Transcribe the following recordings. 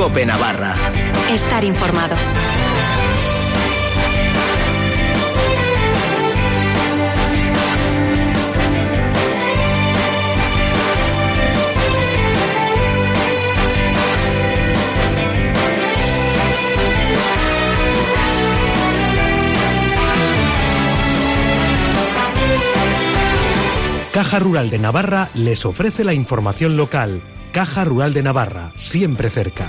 COPE Navarra. Estar informado. Caja Rural de Navarra les ofrece la información local. Caja Rural de Navarra, siempre cerca.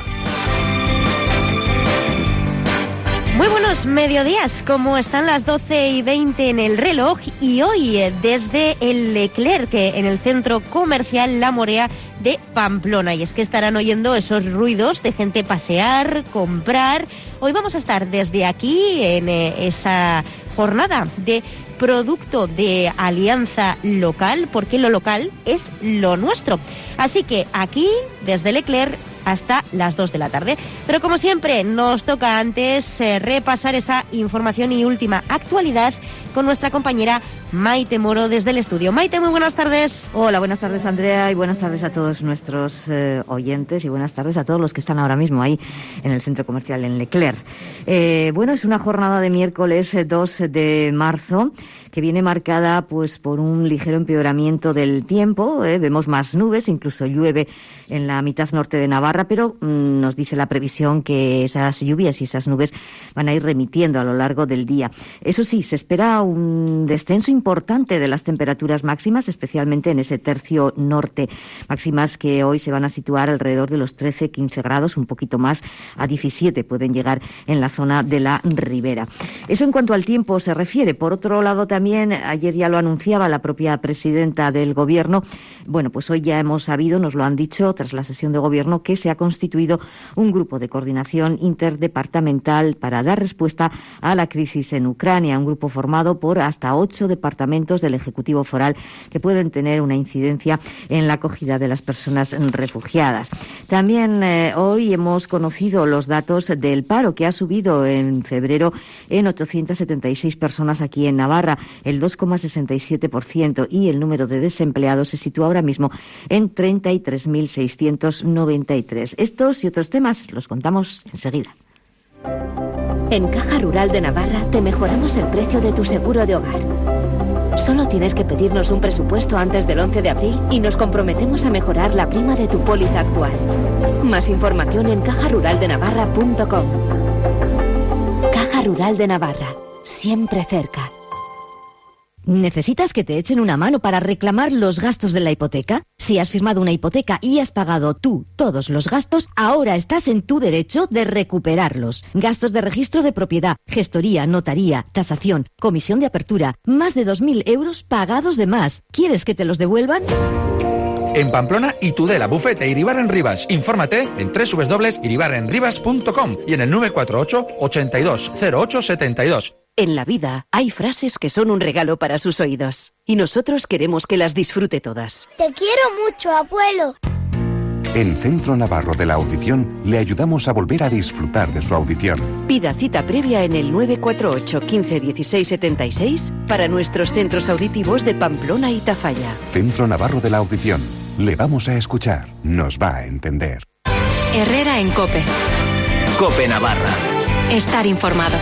Muy buenos mediodías, como están las 12:20 en el reloj, y hoy desde el Leclerc, en el centro comercial La Morea de Pamplona. Y es que estarán oyendo esos ruidos de gente pasear, comprar. Hoy vamos a estar desde aquí en esa jornada de producto de alianza local, porque lo local es lo nuestro. Así que aquí, desde Leclerc, hasta las 2 de la tarde. Pero como siempre, nos toca antes repasar esa información y última actualidad con nuestra compañera Maite Moro desde el estudio. Maite, muy buenas tardes. Hola, buenas tardes, Andrea, y buenas tardes a todos nuestros oyentes, y buenas tardes a todos los que están ahora mismo ahí en el centro comercial en Leclerc. Bueno, es una jornada de miércoles 2 de marzo que viene marcada pues por un ligero empeoramiento del tiempo. Vemos más nubes, incluso llueve en la mitad norte de Navarra, pero nos dice la previsión que esas lluvias y esas nubes van a ir remitiendo a lo largo del día. Eso sí, se espera un descenso importante de las temperaturas máximas, especialmente en ese tercio norte. Máximas que hoy se van a situar alrededor de los 13-15 grados, un poquito más, a 17 pueden llegar en la zona de la Ribera. Eso en cuanto al tiempo se refiere. Por otro lado, también, ayer ya lo anunciaba la propia presidenta del Gobierno, bueno, pues hoy ya hemos sabido, nos lo han dicho tras la sesión de Gobierno, que se ha constituido un grupo de coordinación interdepartamental para dar respuesta a la crisis en Ucrania, un grupo formado por hasta 8 departamentos del Ejecutivo Foral que pueden tener una incidencia en la acogida de las personas refugiadas. También hoy hemos conocido los datos del paro, que ha subido en febrero en 876 personas aquí en Navarra, el 2,67%, y el número de desempleados se sitúa ahora mismo en 33.693. Estos y otros temas los contamos enseguida. En Caja Rural de Navarra te mejoramos el precio de tu seguro de hogar. Solo tienes que pedirnos un presupuesto antes del 11 de abril y nos comprometemos a mejorar la prima de tu póliza actual. Más información en cajaruraldenavarra.com. Caja Rural de Navarra, siempre cerca. ¿Necesitas que te echen una mano para reclamar los gastos de la hipoteca? Si has firmado una hipoteca y has pagado tú todos los gastos, ahora estás en tu derecho de recuperarlos. Gastos de registro de propiedad, gestoría, notaría, tasación, comisión de apertura, más de 2.000 euros pagados de más. ¿Quieres que te los devuelvan? En Pamplona y Tudela, Bufete, Iribarren Rivas. Infórmate en www.iribarrenrivas.com y en el 948 82 08 72. En la vida hay frases que son un regalo para sus oídos y nosotros queremos que las disfrute todas. Te quiero mucho, abuelo. En Centro Navarro de la Audición le ayudamos a volver a disfrutar de su audición. Pida cita previa en el 948 15 16 76 para nuestros centros auditivos de Pamplona y Tafalla. Centro Navarro de la Audición. Le vamos a escuchar, nos va a entender. Herrera en COPE. COPE Navarra. Estar informado.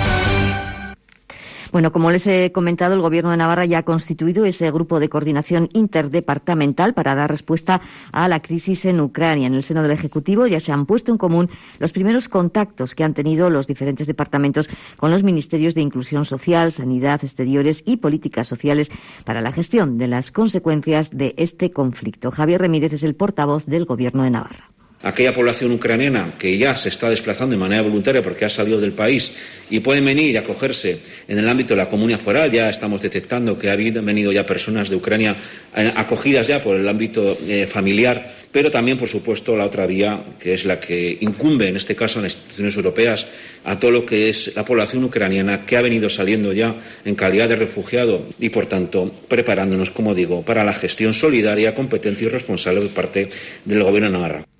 Bueno, como les he comentado, el Gobierno de Navarra ya ha constituido ese grupo de coordinación interdepartamental para dar respuesta a la crisis en Ucrania. En el seno del Ejecutivo ya se han puesto en común los primeros contactos que han tenido los diferentes departamentos con los ministerios de Inclusión Social, Sanidad, Exteriores y Políticas Sociales para la gestión de las consecuencias de este conflicto. Javier Ramírez es el portavoz del Gobierno de Navarra. Aquella población ucraniana que ya se está desplazando de manera voluntaria porque ha salido del país y pueden venir y acogerse en el ámbito de la comunidad foral. Ya estamos detectando que han venido ya personas de Ucrania acogidas ya por el ámbito familiar, pero también, por supuesto, la otra vía, que es la que incumbe, en este caso, a las instituciones europeas, a todo lo que es la población ucraniana que ha venido saliendo ya en calidad de refugiado y, por tanto, preparándonos, como digo, para la gestión solidaria, competente y responsable por parte del Gobierno de Navarra.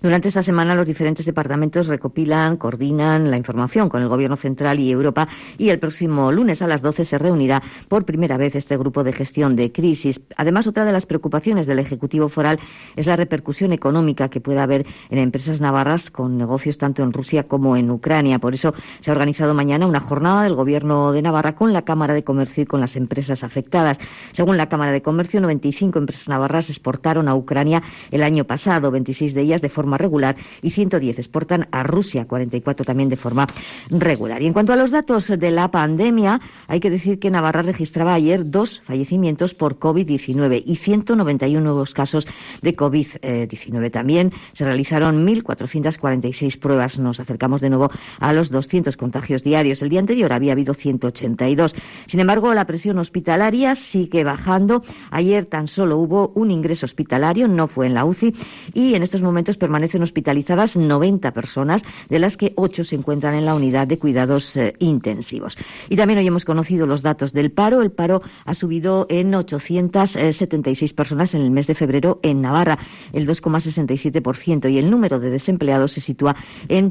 Durante esta semana los diferentes departamentos recopilan, coordinan la información con el Gobierno Central y Europa, y el próximo lunes a las 12 se reunirá por primera vez este grupo de gestión de crisis. Además, otra de las preocupaciones del Ejecutivo Foral es la repercusión económica que pueda haber en empresas navarras con negocios tanto en Rusia como en Ucrania. Por eso se ha organizado mañana una jornada del Gobierno de Navarra con la Cámara de Comercio y con las empresas afectadas. Según la Cámara de Comercio, 95 empresas navarras exportaron a Ucrania el año pasado, 26 de ellas de forma regular y 110 exportan a Rusia, 44 también de forma regular. Y en cuanto a los datos de la pandemia, hay que decir que Navarra registraba ayer 2 fallecimientos por COVID-19 y 191 nuevos casos de COVID-19. También se realizaron 1.446 pruebas. Nos acercamos de nuevo a los 200 contagios diarios. El día anterior había habido 182. Sin embargo, la presión hospitalaria sigue bajando. Ayer tan solo hubo un ingreso hospitalario, no fue en la UCI, y en estos momentos permanecen hospitalizadas 90 personas, de las que 8 se encuentran en la unidad de cuidados intensivos. Y también hoy hemos conocido los datos del paro. El paro ha subido en 876 personas en el mes de febrero en Navarra, el 2,67%, y el número de desempleados se sitúa en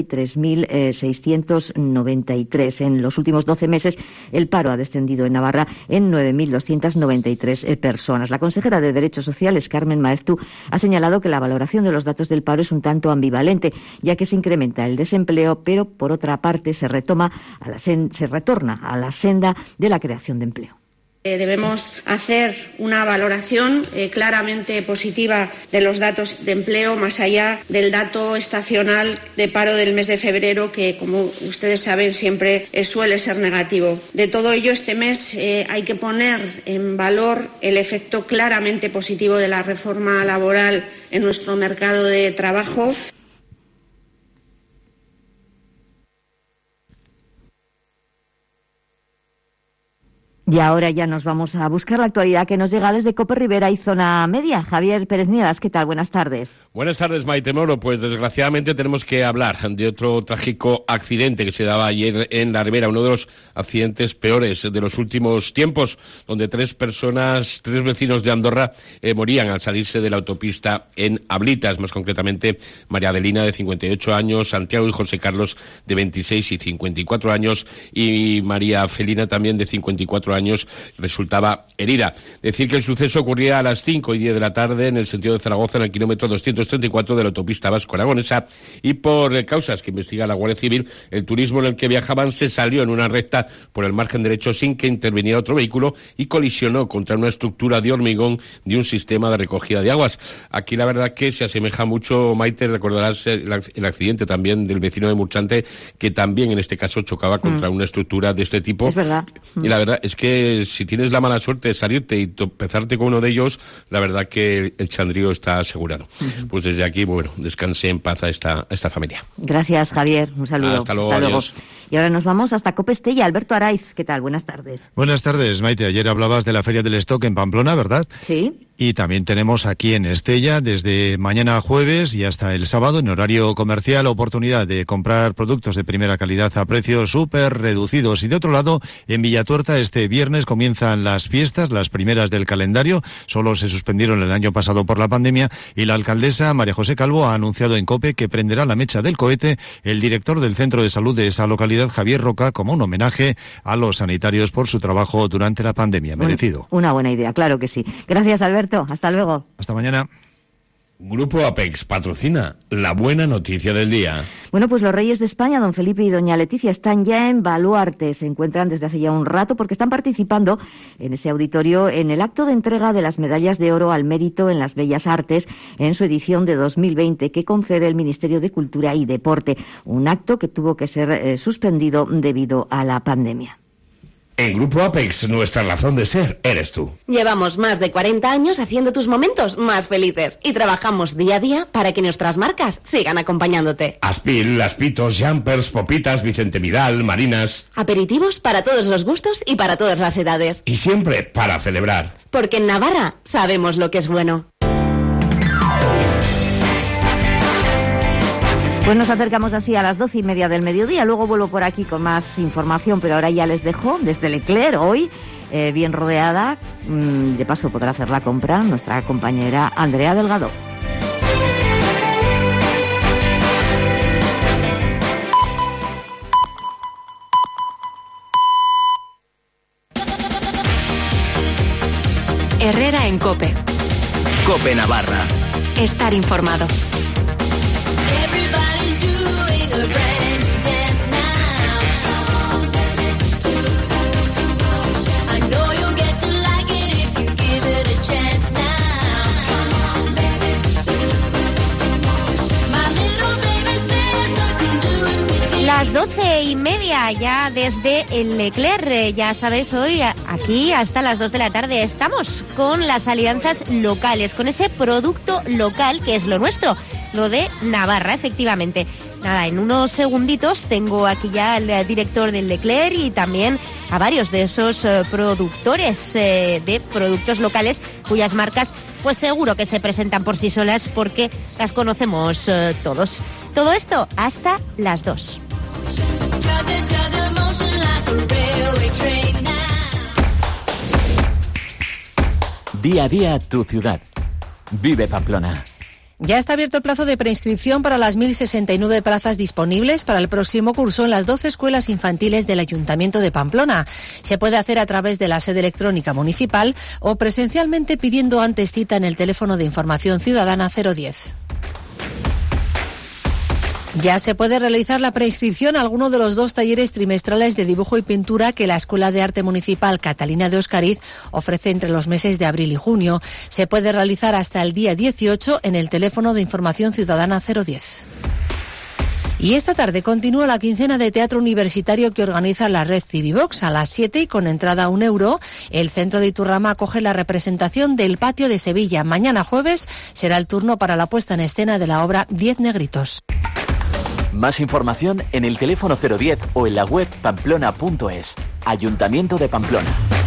33.693. En los últimos 12 meses, el paro ha descendido en Navarra en 9.293 personas. La consejera de Derechos Sociales, Carmen Maeztu, ha señalado que la valoración de los datos del paro es un tanto ambivalente, ya que se incrementa el desempleo, pero por otra parte se retorna a la senda de la creación de empleo. Debemos hacer una valoración claramente positiva de los datos de empleo, más allá del dato estacional de paro del mes de febrero, que, como ustedes saben, siempre suele ser negativo. De todo ello, este mes hay que poner en valor el efecto claramente positivo de la reforma laboral en nuestro mercado de trabajo. Y ahora ya nos vamos a buscar la actualidad que nos llega desde Cope Rivera y Zona Media. Javier Pérez Nieves, ¿qué tal? Buenas tardes. Buenas tardes, Maite Moro. Pues desgraciadamente tenemos que hablar de otro trágico accidente que se daba ayer en la Ribera, uno de los accidentes peores de los últimos tiempos, donde 3 vecinos de Andorra morían al salirse de la autopista en Ablitas, más concretamente María Adelina, de 58 años, Santiago y José Carlos, de 26 y 54 años, y María Felina, también de 54 años, resultaba herida. Decir que el suceso ocurría a las 5:10 de la tarde en el sentido de Zaragoza, en el kilómetro 234 de la autopista vasco-aragonesa, y por causas que investiga la Guardia Civil, el turismo en el que viajaban se salió en una recta por el margen derecho sin que interviniera otro vehículo y colisionó contra una estructura de hormigón de un sistema de recogida de aguas. Aquí la verdad que se asemeja mucho, Maite, recordarás el accidente también del vecino de Murchante, que también en este caso chocaba contra una estructura de este tipo. Es verdad. Y la verdad es que si tienes la mala suerte de salirte y tropezarte con uno de ellos, la verdad que el chandrío está asegurado. Pues desde aquí, bueno, descanse en paz a esta familia. Gracias, Javier. Un saludo. Hasta luego. Adiós. Y ahora nos vamos hasta Cope Estella. Alberto Araiz, ¿qué tal? Buenas tardes. Buenas tardes, Maite. Ayer hablabas de la Feria del Stock en Pamplona, ¿verdad? Sí. Y también tenemos aquí en Estella, desde mañana jueves y hasta el sábado, en horario comercial, oportunidad de comprar productos de primera calidad a precios súper reducidos. Y de otro lado, en Villatuerta, este viernes comienzan las fiestas, las primeras del calendario. Solo se suspendieron el año pasado por la pandemia, y la alcaldesa María José Calvo ha anunciado en COPE que prenderá la mecha del cohete el director del centro de salud de esa localidad, Javier Roca, como un homenaje a los sanitarios por su trabajo durante la pandemia. Merecido. Una buena idea, claro que sí. Gracias, Alberto. Hasta luego. Hasta mañana. Grupo Apex patrocina la buena noticia del día. Bueno, pues los reyes de España, don Felipe y doña Leticia, están ya en Baluarte. Se encuentran desde hace ya un rato porque están participando en ese auditorio en el acto de entrega de las medallas de oro al mérito en las bellas artes en su edición de 2020 que concede el Ministerio de Cultura y Deporte. Un acto que tuvo que ser suspendido debido a la pandemia. En Grupo Apex, nuestra razón de ser eres tú. Llevamos más de 40 años haciendo tus momentos más felices y trabajamos día a día para que nuestras marcas sigan acompañándote. Aspil, Laspitos, Jumpers, Popitas, Vicente Vidal, Marinas. Aperitivos para todos los gustos y para todas las edades. Y siempre para celebrar. Porque en Navarra sabemos lo que es bueno. Pues nos acercamos así a las 12:30 del mediodía. Luego vuelvo por aquí con más información, pero ahora ya les dejo desde Leclerc hoy, bien rodeada. De paso podrá hacer la compra nuestra compañera Andrea Delgado. Herrera en COPE. COPE Navarra. Estar informado. Las 12:30 ya desde el Leclerc, ya sabéis, hoy aquí hasta las 2 de la tarde estamos con las alianzas locales, con ese producto local que es lo nuestro, lo de Navarra, efectivamente. Nada, en unos segunditos tengo aquí ya al director del Leclerc y también a varios de esos productores de productos locales cuyas marcas pues seguro que se presentan por sí solas porque las conocemos todos. Todo esto hasta las 2. Día a día tu ciudad. Vive Pamplona. Ya está abierto el plazo de preinscripción para las 1.069 plazas disponibles para el próximo curso en las 12 escuelas infantiles del Ayuntamiento de Pamplona. Se puede hacer a través de la sede electrónica municipal o presencialmente pidiendo antes cita en el teléfono de información ciudadana 010. Ya se puede realizar la preinscripción a alguno de los 2 talleres trimestrales de dibujo y pintura que la Escuela de Arte Municipal Catalina de Oscariz ofrece entre los meses de abril y junio. Se puede realizar hasta el día 18 en el teléfono de información ciudadana 010. Y esta tarde continúa la quincena de teatro universitario que organiza la red Civivox. A las 7 y con entrada a €1, el centro de Iturrama acoge la representación del Patio de Sevilla. Mañana jueves será el turno para la puesta en escena de la obra 10 negritos. Más información en el teléfono 010 o en la web pamplona.es. Ayuntamiento de Pamplona.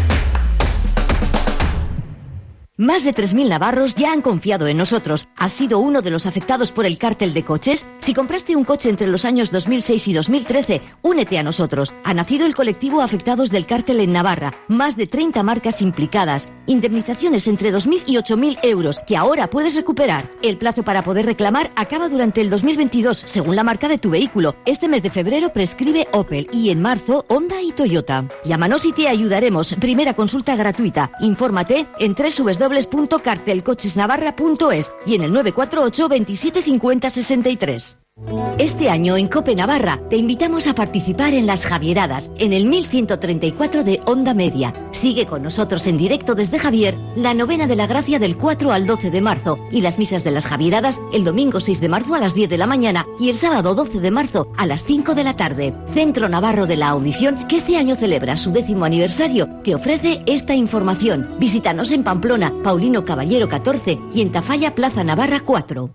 Más de 3.000 navarros ya han confiado en nosotros. ¿Has sido uno de los afectados por el cártel de coches? Si compraste un coche entre los años 2006 y 2013, únete a nosotros. Ha nacido el colectivo Afectados del Cártel en Navarra. Más de 30 marcas implicadas. Indemnizaciones entre 2.000 y 8.000 euros, que ahora puedes recuperar. El plazo para poder reclamar acaba durante el 2022, según la marca de tu vehículo. Este mes de febrero prescribe Opel y en marzo Honda y Toyota. Llámanos y te ayudaremos. Primera consulta gratuita. Infórmate en www.cartelcochesnavarra.es y en el 948 27 50 63. Este año en COPE Navarra te invitamos a participar en las Javieradas, en el 1134 de Onda Media. Sigue con nosotros en directo desde Javier la novena de la Gracia del 4 al 12 de marzo y las misas de las Javieradas el domingo 6 de marzo a las 10 de la mañana y el sábado 12 de marzo a las 5 de la tarde. Centro Navarro de la Audición, que este año celebra su 10º aniversario, te ofrece esta información. Visítanos en Pamplona, Paulino Caballero 14 y en Tafalla, Plaza Navarra 4.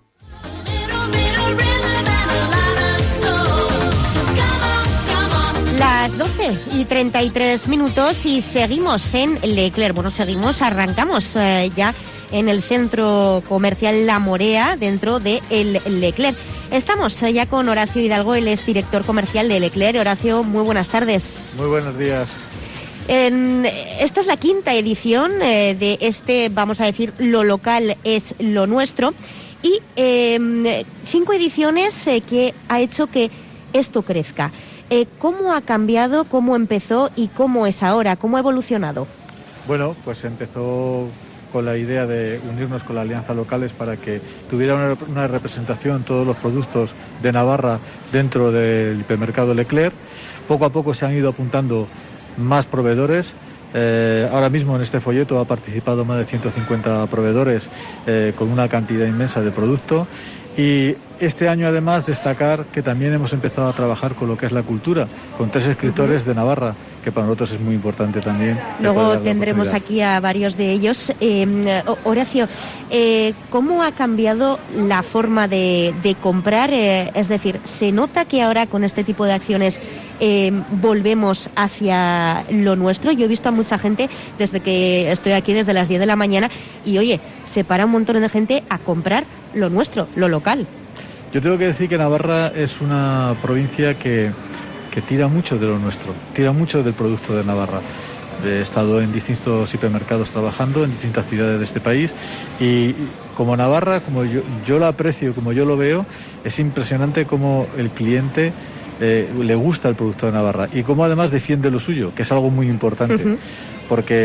Las 12:33 y seguimos en Leclerc. Bueno, arrancamos ya en el centro comercial La Morea, dentro de el Leclerc. Estamos ya con Horacio Hidalgo, él es director comercial de Leclerc. Horacio, muy buenas tardes. Muy buenos días. Esta es la 5ª edición de este, vamos a decir, lo local es lo nuestro. Y 5 ediciones que ha hecho que esto crezca. ¿Cómo ha cambiado, cómo empezó y cómo es ahora? ¿Cómo ha evolucionado? Bueno, pues empezó con la idea de unirnos con la Alianza Locales para que tuviera una representación todos los productos de Navarra dentro del hipermercado Leclerc. Poco a poco se han ido apuntando más proveedores. Ahora mismo en este folleto ha participado más de 150 proveedores con una cantidad inmensa de producto. Y este año además destacar que también hemos empezado a trabajar con lo que es la cultura, con 3 escritores de Navarra, que para nosotros es muy importante también. Luego tendremos aquí a varios de ellos. Horacio, ¿cómo ha cambiado la forma de comprar? Es decir, ¿se nota que ahora con este tipo de acciones volvemos hacia lo nuestro? Yo he visto a mucha gente desde que estoy aquí, desde las 10 de la mañana, y oye, se para un montón de gente a comprar lo nuestro, lo local. Yo tengo que decir que Navarra es una provincia que tira mucho de lo nuestro, tira mucho del producto de Navarra. He estado en distintos hipermercados trabajando en distintas ciudades de este país y como Navarra, como yo lo aprecio, como yo lo veo, es impresionante cómo el cliente le gusta el producto de Navarra y cómo además defiende lo suyo, que es algo muy importante, porque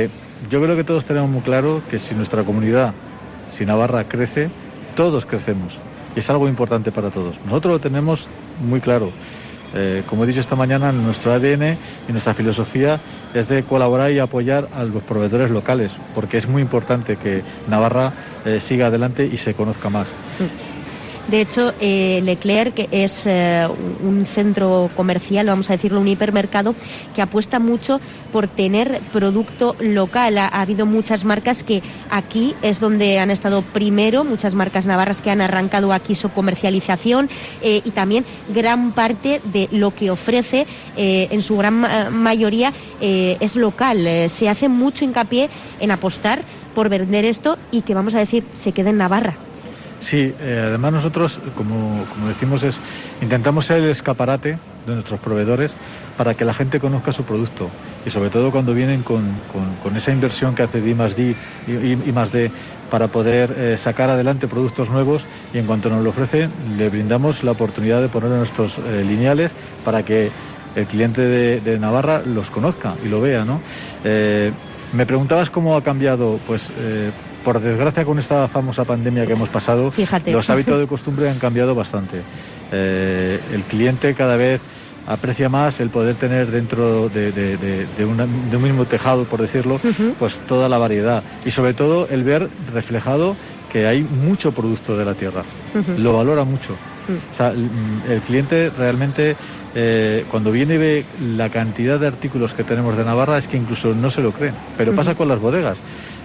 yo creo que todos tenemos muy claro que si nuestra comunidad, si Navarra crece, todos crecemos. Y es algo importante para todos. Nosotros lo tenemos muy claro. Como he dicho esta mañana, nuestro ADN y nuestra filosofía es de colaborar y apoyar a los proveedores locales, porque es muy importante que Navarra siga adelante y se conozca más. De hecho, Leclerc, que es un centro comercial, vamos a decirlo, un hipermercado, que apuesta mucho por tener producto local. Ha habido muchas marcas que aquí es donde han estado primero, muchas marcas navarras que han arrancado aquí su comercialización, y también gran parte de lo que ofrece, en su gran mayoría, es local. Se hace mucho hincapié en apostar por vender esto y que, vamos a decir, se quede en Navarra. Sí, además nosotros, como decimos, intentamos ser el escaparate de nuestros proveedores para que la gente conozca su producto, y sobre todo cuando vienen con esa inversión que hace D+D y más D para poder sacar adelante productos nuevos, y en cuanto nos lo ofrecen le brindamos la oportunidad de poner nuestros lineales para que el cliente de Navarra los conozca y lo vea, ¿no? Me preguntabas cómo ha cambiado, pues por desgracia, con esta famosa pandemia que hemos pasado, fíjate, los hábitos de costumbre han cambiado bastante. El cliente cada vez aprecia más el poder tener dentro de un mismo tejado, por decirlo, pues toda la variedad. Y sobre todo el ver reflejado que hay mucho producto de la tierra. Lo valora mucho. O sea, el cliente realmente, cuando viene y ve la cantidad de artículos que tenemos de Navarra, es que incluso no se lo creen. Pero pasa con las bodegas.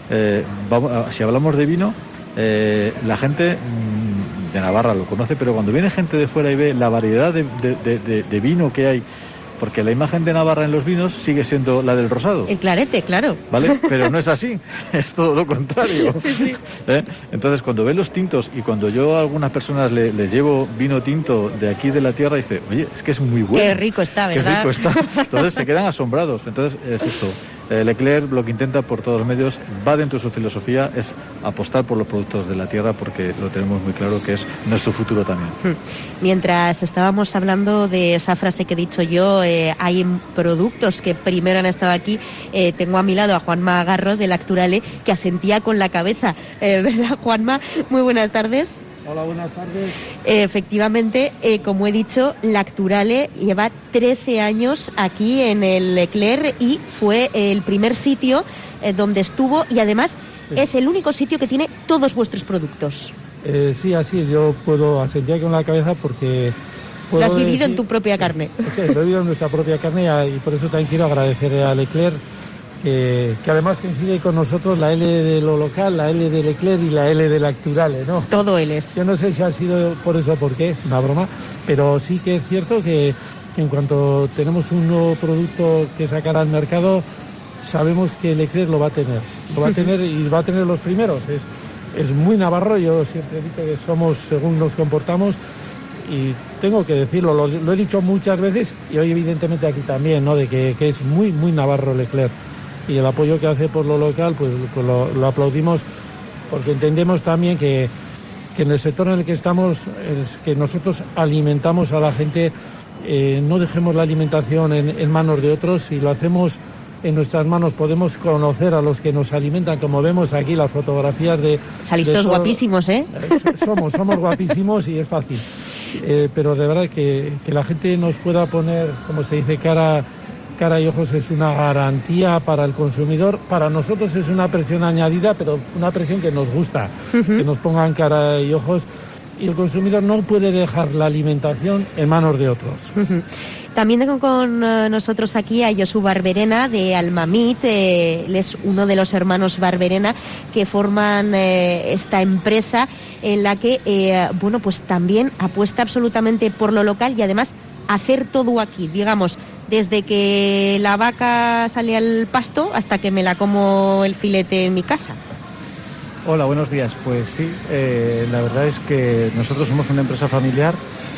Si hablamos de vino, la gente de Navarra lo conoce, pero cuando viene gente de fuera y ve la variedad de vino que hay, porque la imagen de Navarra en los vinos sigue siendo la del rosado. El clarete, claro. ¿Vale? Pero no es así, es todo lo contrario. Sí. Entonces, cuando ven los tintos, y cuando yo a algunas personas les llevo vino tinto de aquí de la tierra, dice, oye, es que es muy bueno. Qué rico está, ¿verdad? Qué rico está. Entonces se quedan asombrados. Entonces es esto. Leclerc lo que intenta por todos los medios, va dentro de su filosofía, es apostar por los productos de la tierra, porque lo tenemos muy claro que es nuestro futuro también. Mientras estábamos hablando de esa frase que he dicho yo, hay productos que primero han estado aquí. Tengo a mi lado a Juanma Garro de Lacturale, que asentía con la cabeza, ¿verdad, Juanma? Muy buenas tardes. Hola, buenas tardes. Efectivamente, como he dicho, Lacturale lleva 13 años aquí en el Leclerc y fue el primer sitio donde estuvo, y además es el único sitio que tiene todos vuestros productos. Sí, así es. Yo puedo asentir con la cabeza porque... Lo has vivido en tu propia carne. Sí, lo he vivido en nuestra propia carne, y por eso también quiero agradecer a Leclerc, que además coincide con nosotros la L de lo local, la L de Leclerc y la L de Lacturale, ¿no? Todo él es. Yo no sé si ha sido por eso o por qué, es una broma, pero sí que es cierto que en cuanto tenemos un nuevo producto que sacar al mercado, sabemos que Leclerc lo va a tener. Lo va a tener y va a tener los primeros. Es muy navarro. Yo siempre he dicho que somos según nos comportamos, y tengo que decirlo, lo he dicho muchas veces, y hoy evidentemente aquí también, ¿no? De que es muy, muy navarro Leclerc. Y el apoyo que hace por lo local, pues lo aplaudimos, porque entendemos también que en el sector en el que estamos, que nosotros alimentamos a la gente, no dejemos la alimentación en manos de otros. Si lo hacemos en nuestras manos, podemos conocer a los que nos alimentan, como vemos aquí las fotografías de... Salís todos guapísimos, ¿eh? Somos guapísimos, y es fácil. Pero de verdad que la gente nos pueda poner, como se dice, cara y ojos, es una garantía para el consumidor. Para nosotros es una presión añadida, pero una presión que nos gusta, que nos pongan cara y ojos, y el consumidor no puede dejar la alimentación en manos de otros. También tengo con nosotros aquí a Josu Barberena de Almamit. Él es uno de los hermanos Barberena que forman esta empresa en la que, bueno, pues también apuesta absolutamente por lo local, y además hacer todo aquí, digamos, desde que la vaca sale al pasto hasta que me la como el filete en mi casa. Hola, buenos días. Pues sí, la verdad es que nosotros somos una empresa familiar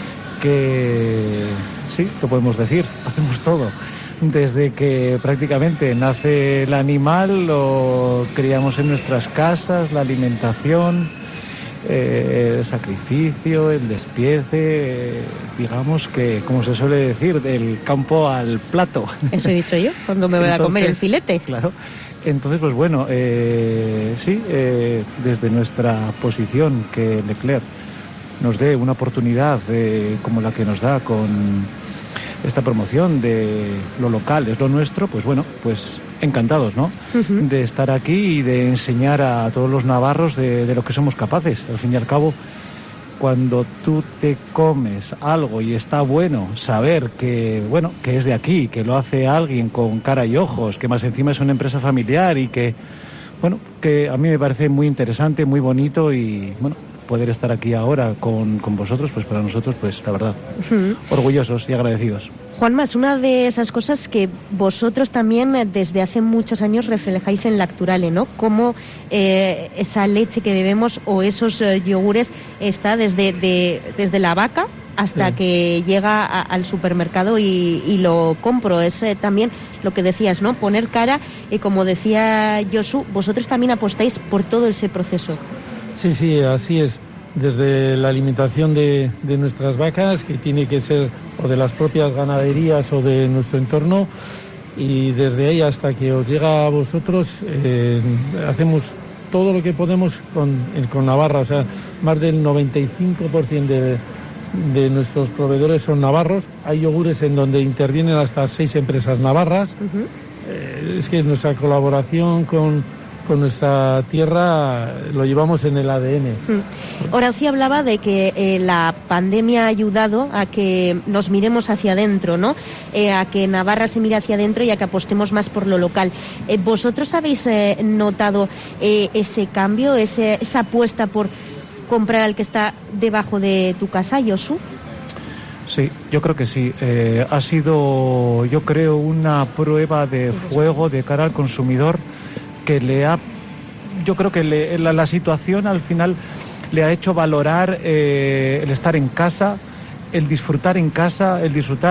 que, sí, lo podemos decir, hacemos todo. Desde que prácticamente nace el animal, lo criamos en nuestras casas, la alimentación, el sacrificio, el despiece, digamos que, como se suele decir, del campo al plato. Eso he dicho yo, cuando me voy a comer el filete. Claro. Entonces, pues bueno, desde nuestra posición que Leclerc nos dé una oportunidad como la que nos da con esta promoción de lo local es lo nuestro, pues bueno, pues encantados, ¿no? De estar aquí y de enseñar a todos los navarros de lo que somos capaces. Al fin y al cabo, cuando tú te comes algo y está bueno, saber que, bueno, que es de aquí, que lo hace alguien con cara y ojos, que más encima es una empresa familiar y que, bueno, que a mí me parece muy interesante, muy bonito y, bueno, poder estar aquí ahora con vosotros, pues para nosotros, pues la verdad, orgullosos y agradecidos. Juanma, es una de esas cosas que vosotros también desde hace muchos años reflejáis en Lacturale, ¿no? Cómo esa leche que bebemos o esos yogures está desde la vaca hasta que llega al supermercado y lo compro. Es también lo que decías, ¿no? Poner cara, como decía Josu, vosotros también apostáis por todo ese proceso. Sí, así es. Desde la alimentación de nuestras vacas, que tiene que ser o de las propias ganaderías o de nuestro entorno, y desde ahí hasta que os llega a vosotros, hacemos todo lo que podemos con Navarra. O sea, más del 95% de nuestros proveedores son navarros. Hay yogures en donde intervienen hasta 6 empresas navarras. Es que nuestra colaboración con nuestra tierra lo llevamos en el ADN. Horacio hablaba de que la pandemia ha ayudado a que nos miremos hacia adentro, ¿no? A que Navarra se mire hacia adentro y a que apostemos más por lo local. ¿Vosotros habéis notado ese cambio, esa apuesta por comprar al que está debajo de tu casa, Josu? Sí, yo creo que sí. Ha sido, yo creo, una prueba de fuego de cara al consumidor que yo creo que la situación al final le ha hecho valorar el estar en casa, el disfrutar en casa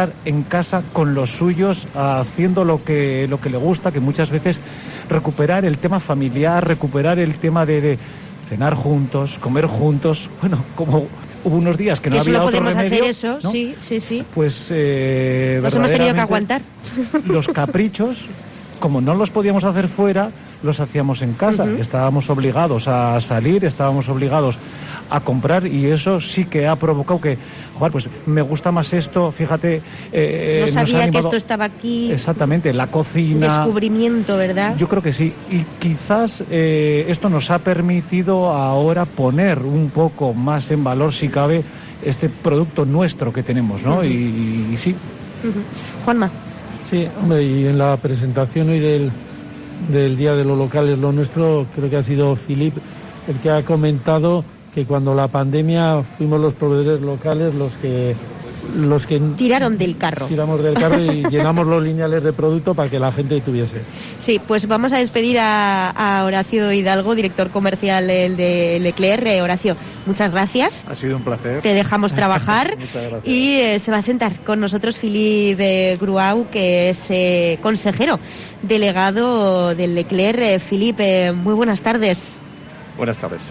con los suyos, haciendo lo que le gusta, que muchas veces recuperar el tema familiar, recuperar el tema de cenar juntos, comer juntos. Bueno, como hubo unos días que no había otro remedio, hacer eso, ¿no? Sí. Pues nos hemos tenido que aguantar. Los caprichos, como no los podíamos hacer fuera, los hacíamos en casa. Estábamos obligados a salir, estábamos obligados a comprar, y eso sí que ha provocado que, joder, pues me gusta más esto, fíjate. No sabía que esto estaba aquí. Exactamente, la cocina. Descubrimiento, ¿verdad? Yo creo que sí. Y quizás esto nos ha permitido ahora poner un poco más en valor, si cabe, este producto nuestro que tenemos, ¿no? Y sí. Juanma. Sí, hombre, y en la presentación hoy del Día de lo Local es lo nuestro, creo que ha sido Philip el que ha comentado que cuando la pandemia fuimos los proveedores locales los que tiraron del carro. Tiramos del carro y llenamos los lineales de producto para que la gente tuviese. Sí, pues vamos a despedir a Horacio Hidalgo, director comercial de Leclerc. Horacio, muchas gracias. Ha sido un placer. Te dejamos trabajar. Muchas gracias. Y se va a sentar con nosotros Philippe Gruau, que es consejero delegado del Leclerc. Philippe, muy buenas tardes. Buenas tardes.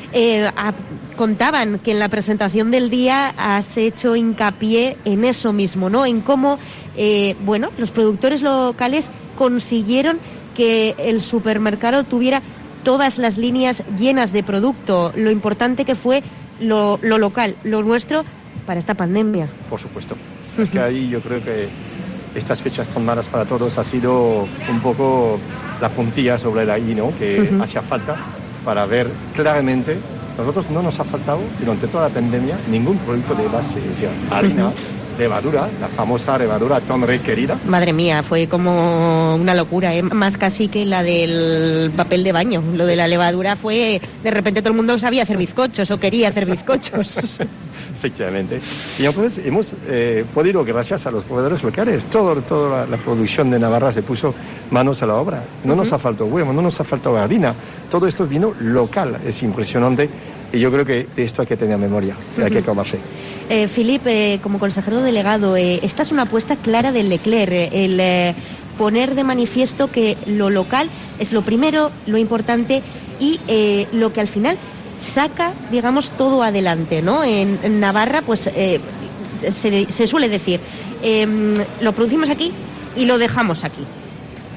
Contaban que en la presentación del día has hecho hincapié en eso mismo, ¿no? En cómo, los productores locales consiguieron que el supermercado tuviera todas las líneas llenas de producto. Lo importante que fue lo local, lo nuestro, para esta pandemia. Por supuesto. Es que ahí yo creo que estas fechas tan malas para todos ha sido un poco la puntilla sobre la I, ¿no? Que hacía falta para ver claramente. Nosotros no nos ha faltado durante toda la pandemia ningún producto de base, o sea, harina, levadura, la famosa levadura tan requerida. Madre mía, fue como una locura, más casi que la del papel de baño. Lo de la levadura fue, de repente todo el mundo sabía hacer bizcochos o quería hacer bizcochos. Efectivamente. Y entonces hemos podido, gracias a los proveedores locales, toda la producción de Navarra se puso manos a la obra. No nos ha faltado huevo, no nos ha faltado harina. Todo esto vino local, es impresionante. Y yo creo que de esto hay que tener memoria, hay que acordarse. Philippe, como consejero delegado, esta es una apuesta clara del Leclerc, el poner de manifiesto que lo local es lo primero, lo importante y lo que al final saca, digamos, todo adelante, ¿no? En Navarra, pues se suele decir, lo producimos aquí y lo dejamos aquí.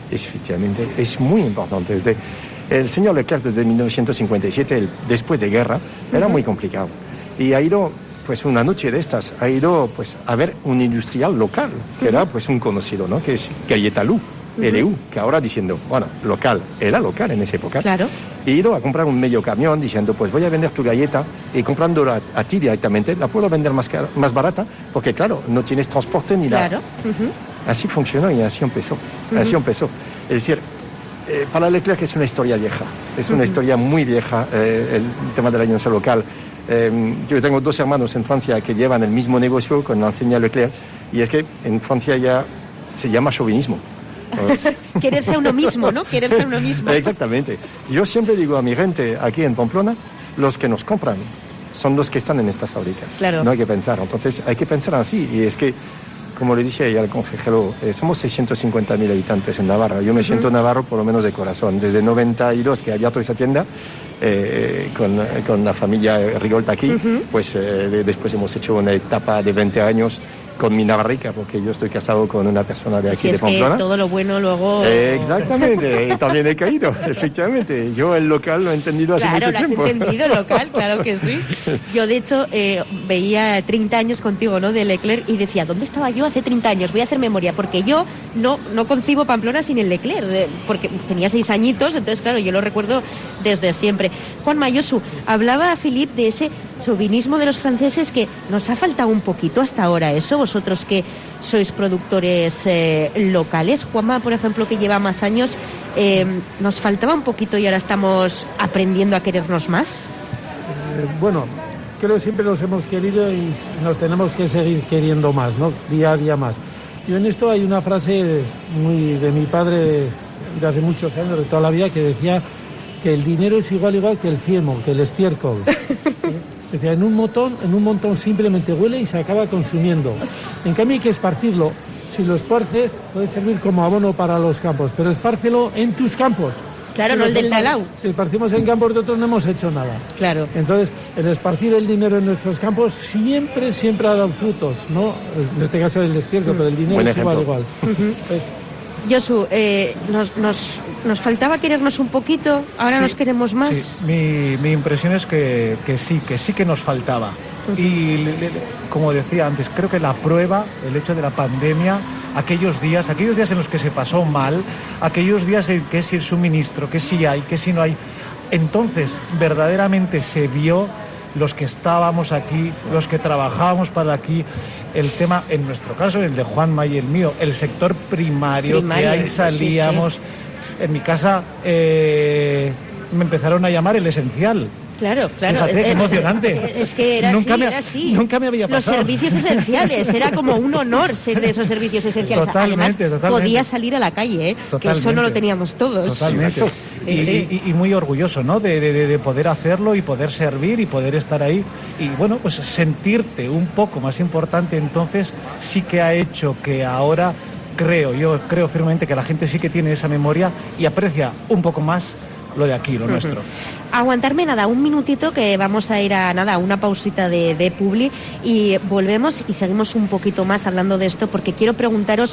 efectivamente, es muy importante. El señor Leclerc desde 1957, después de guerra, era muy complicado. Y ha ido, pues una noche de estas, ha ido pues a ver un industrial local, que era pues un conocido, ¿no? Que es Galleta Lu, LU, que ahora diciendo, bueno, local, era local en esa época. Claro. He ido a comprar un medio camión diciendo, pues voy a vender tu galleta y comprándola a ti directamente, la puedo vender más barata, porque claro, no tienes transporte ni nada. Claro. Así funcionó y así empezó. Así empezó. Es decir, para Leclerc es una historia vieja, es una historia muy vieja el tema de la alianza local. Yo tengo 2 hermanos en Francia que llevan el mismo negocio con la enseña Leclerc, y es que en Francia ya se llama chauvinismo. Quererse a uno mismo, ¿no? Quererse a uno mismo. Exactamente. Yo siempre digo a mi gente aquí en Pamplona, los que nos compran son los que están en estas fábricas. Claro. No hay que pensar. Entonces hay que pensar así, y es que, como le decía ya al consejero, somos 650.000 habitantes en Navarra. Yo me siento navarro por lo menos de corazón. Desde 92 que he abierto esa tienda con la familia Rigolta aquí, pues después hemos hecho una etapa de 20 años con mi navarrica, porque yo estoy casado con una persona de aquí de Pamplona. Que todo lo bueno luego... Exactamente, también he caído, efectivamente. Yo el local lo he entendido hace mucho tiempo. Claro, lo has entendido local, claro que sí. Yo, de hecho, veía 30 años contigo, ¿no?, de Leclerc, y decía, ¿dónde estaba yo hace 30 años? Voy a hacer memoria, porque yo no concibo Pamplona sin el Leclerc, porque tenía 6 añitos, entonces, claro, yo lo recuerdo desde siempre. Juan Mayosu, hablaba Philippe de ese chauvinismo de los franceses que nos ha faltado un poquito hasta ahora eso, vosotros que sois productores locales. Juanma, por ejemplo, que lleva más años, ¿nos faltaba un poquito y ahora estamos aprendiendo a querernos más? Bueno, creo que siempre nos hemos querido y nos tenemos que seguir queriendo más, ¿no? Día a día más. Y en esto hay una frase muy de mi padre de hace muchos años, de toda la vida, que decía que el dinero es igual que el ciemo, que el estiércol. Decía, en un montón simplemente huele y se acaba consumiendo. En cambio hay que esparcirlo. Si lo esparces, puede servir como abono para los campos, pero espárcelo en tus campos. Claro, no el del Dalau. Si esparcimos en campos de otros no hemos hecho nada. Claro. Entonces, el esparcir el dinero en nuestros campos siempre ha dado frutos, ¿no? En este caso el despierto, pero el dinero es igual. Josu, nos faltaba querernos un poquito, ahora sí, nos queremos más. Sí. Mi impresión es que sí que nos faltaba. Y como decía antes, creo que la prueba, el hecho de la pandemia, aquellos días en los que se pasó mal, aquellos días en que si el suministro, que si hay, que si no hay, entonces verdaderamente se vio, los que estábamos aquí, los que trabajábamos para aquí, el tema, en nuestro caso, el de Juanma y el mío, el sector primario, que ahí salíamos. Sí. En mi casa me empezaron a llamar el esencial. Claro. Fíjate, qué emocionante. Es que era así. Nunca me había pasado. Los servicios esenciales, era como un honor ser de esos servicios esenciales. Totalmente. Podías salir a la calle, que eso no lo teníamos todos. Totalmente. Y muy orgulloso, ¿no? De poder hacerlo y poder servir y poder estar ahí. Y bueno, pues sentirte un poco más importante, entonces sí que ha hecho que ahora yo creo firmemente que la gente sí que tiene esa memoria y aprecia un poco más lo de aquí, lo nuestro. Aguantarme un minutito, que vamos a ir a una pausita de publi y volvemos y seguimos un poquito más hablando de esto, porque quiero preguntaros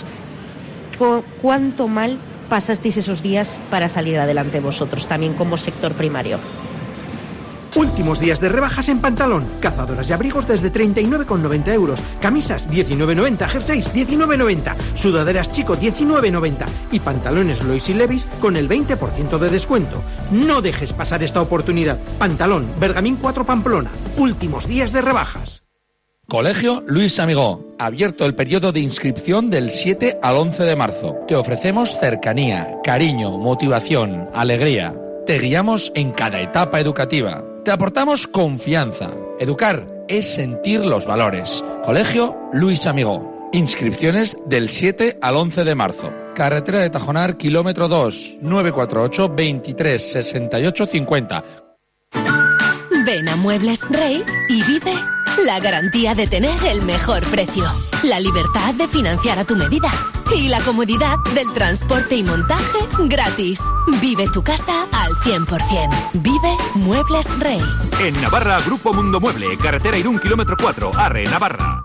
cuánto mal pasasteis esos días para salir adelante vosotros, también como sector primario. Últimos días de rebajas en Pantalón. Cazadoras y abrigos desde 39,90 euros. Camisas 19,90. Jerseys 19,90. Sudaderas Chico 19,90. Y pantalones Lois y Levis con el 20% de descuento. No dejes pasar esta oportunidad. Pantalón, Bergamín 4 Pamplona. Últimos días de rebajas. Colegio Luis Amigó. Abierto el periodo de inscripción del 7 al 11 de marzo. Te ofrecemos cercanía, cariño, motivación, alegría. Te guiamos en cada etapa educativa. Te aportamos confianza. Educar es sentir los valores. Colegio Luis Amigó. Inscripciones del 7 al 11 de marzo. Carretera de Tajonar, kilómetro 2, 948 23 68 50. Ven a Muebles Rey y vive la garantía de tener el mejor precio, la libertad de financiar a tu medida y la comodidad del transporte y montaje gratis. Vive tu casa al 100%. Vive Muebles Rey. En Navarra, Grupo Mundo Mueble, carretera Irún, kilómetro 4, Arre, Navarra.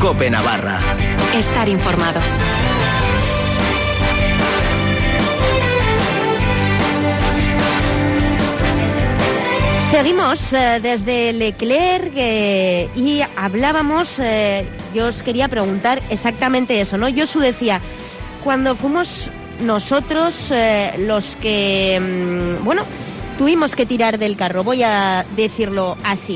COPE Navarra. Estar informado. Seguimos desde Leclerc y hablábamos, yo os quería preguntar exactamente eso, ¿no? Josu decía, cuando fuimos nosotros los que, tuvimos que tirar del carro, voy a decirlo así.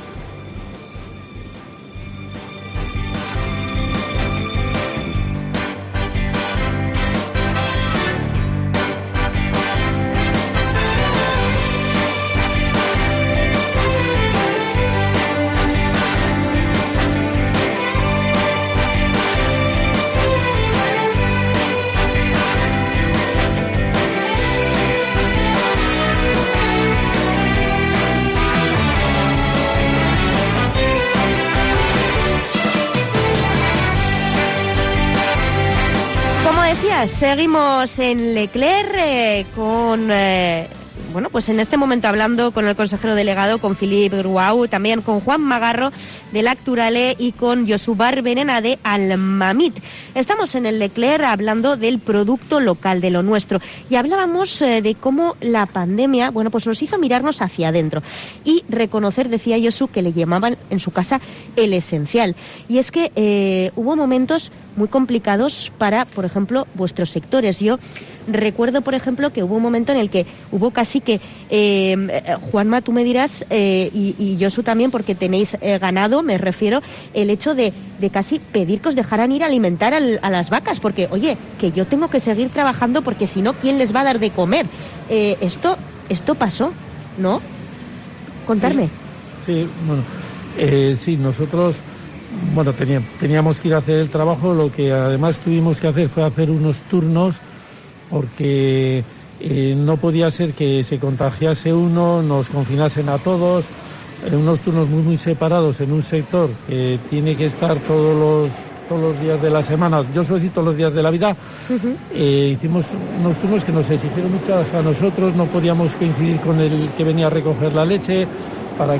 Seguimos en Leclerc con, pues en este momento hablando con el consejero delegado, con Philippe Gruau, también con Juan Magarro de Lacturale y con Josu Barberena de Almamit. Estamos en el Leclerc hablando del producto local, de lo nuestro, y hablábamos de cómo la pandemia, pues nos hizo mirarnos hacia adentro y reconocer, decía Josu, que le llamaban en su casa el esencial. Y es que hubo momentos muy complicados para, por ejemplo, vuestros sectores. Yo recuerdo, por ejemplo, que hubo un momento en el que hubo casi que, Juanma, tú me dirás, y Josu también, porque tenéis ganado, me refiero, el hecho de casi pedir que os dejaran ir a alimentar a las vacas, porque, oye, que yo tengo que seguir trabajando porque si no, ¿quién les va a dar de comer? Esto pasó, ¿no? Contarme. Sí, sí, nosotros... teníamos que ir a hacer el trabajo, lo que además tuvimos que hacer fue hacer unos turnos porque no podía ser que se contagiase uno, nos confinasen a todos, en unos turnos muy separados en un sector que tiene que estar todos los días de la semana, yo solicito todos los días de la vida. Hicimos unos turnos que nos exigieron mucho a nosotros, no podíamos coincidir con el que venía a recoger la leche, para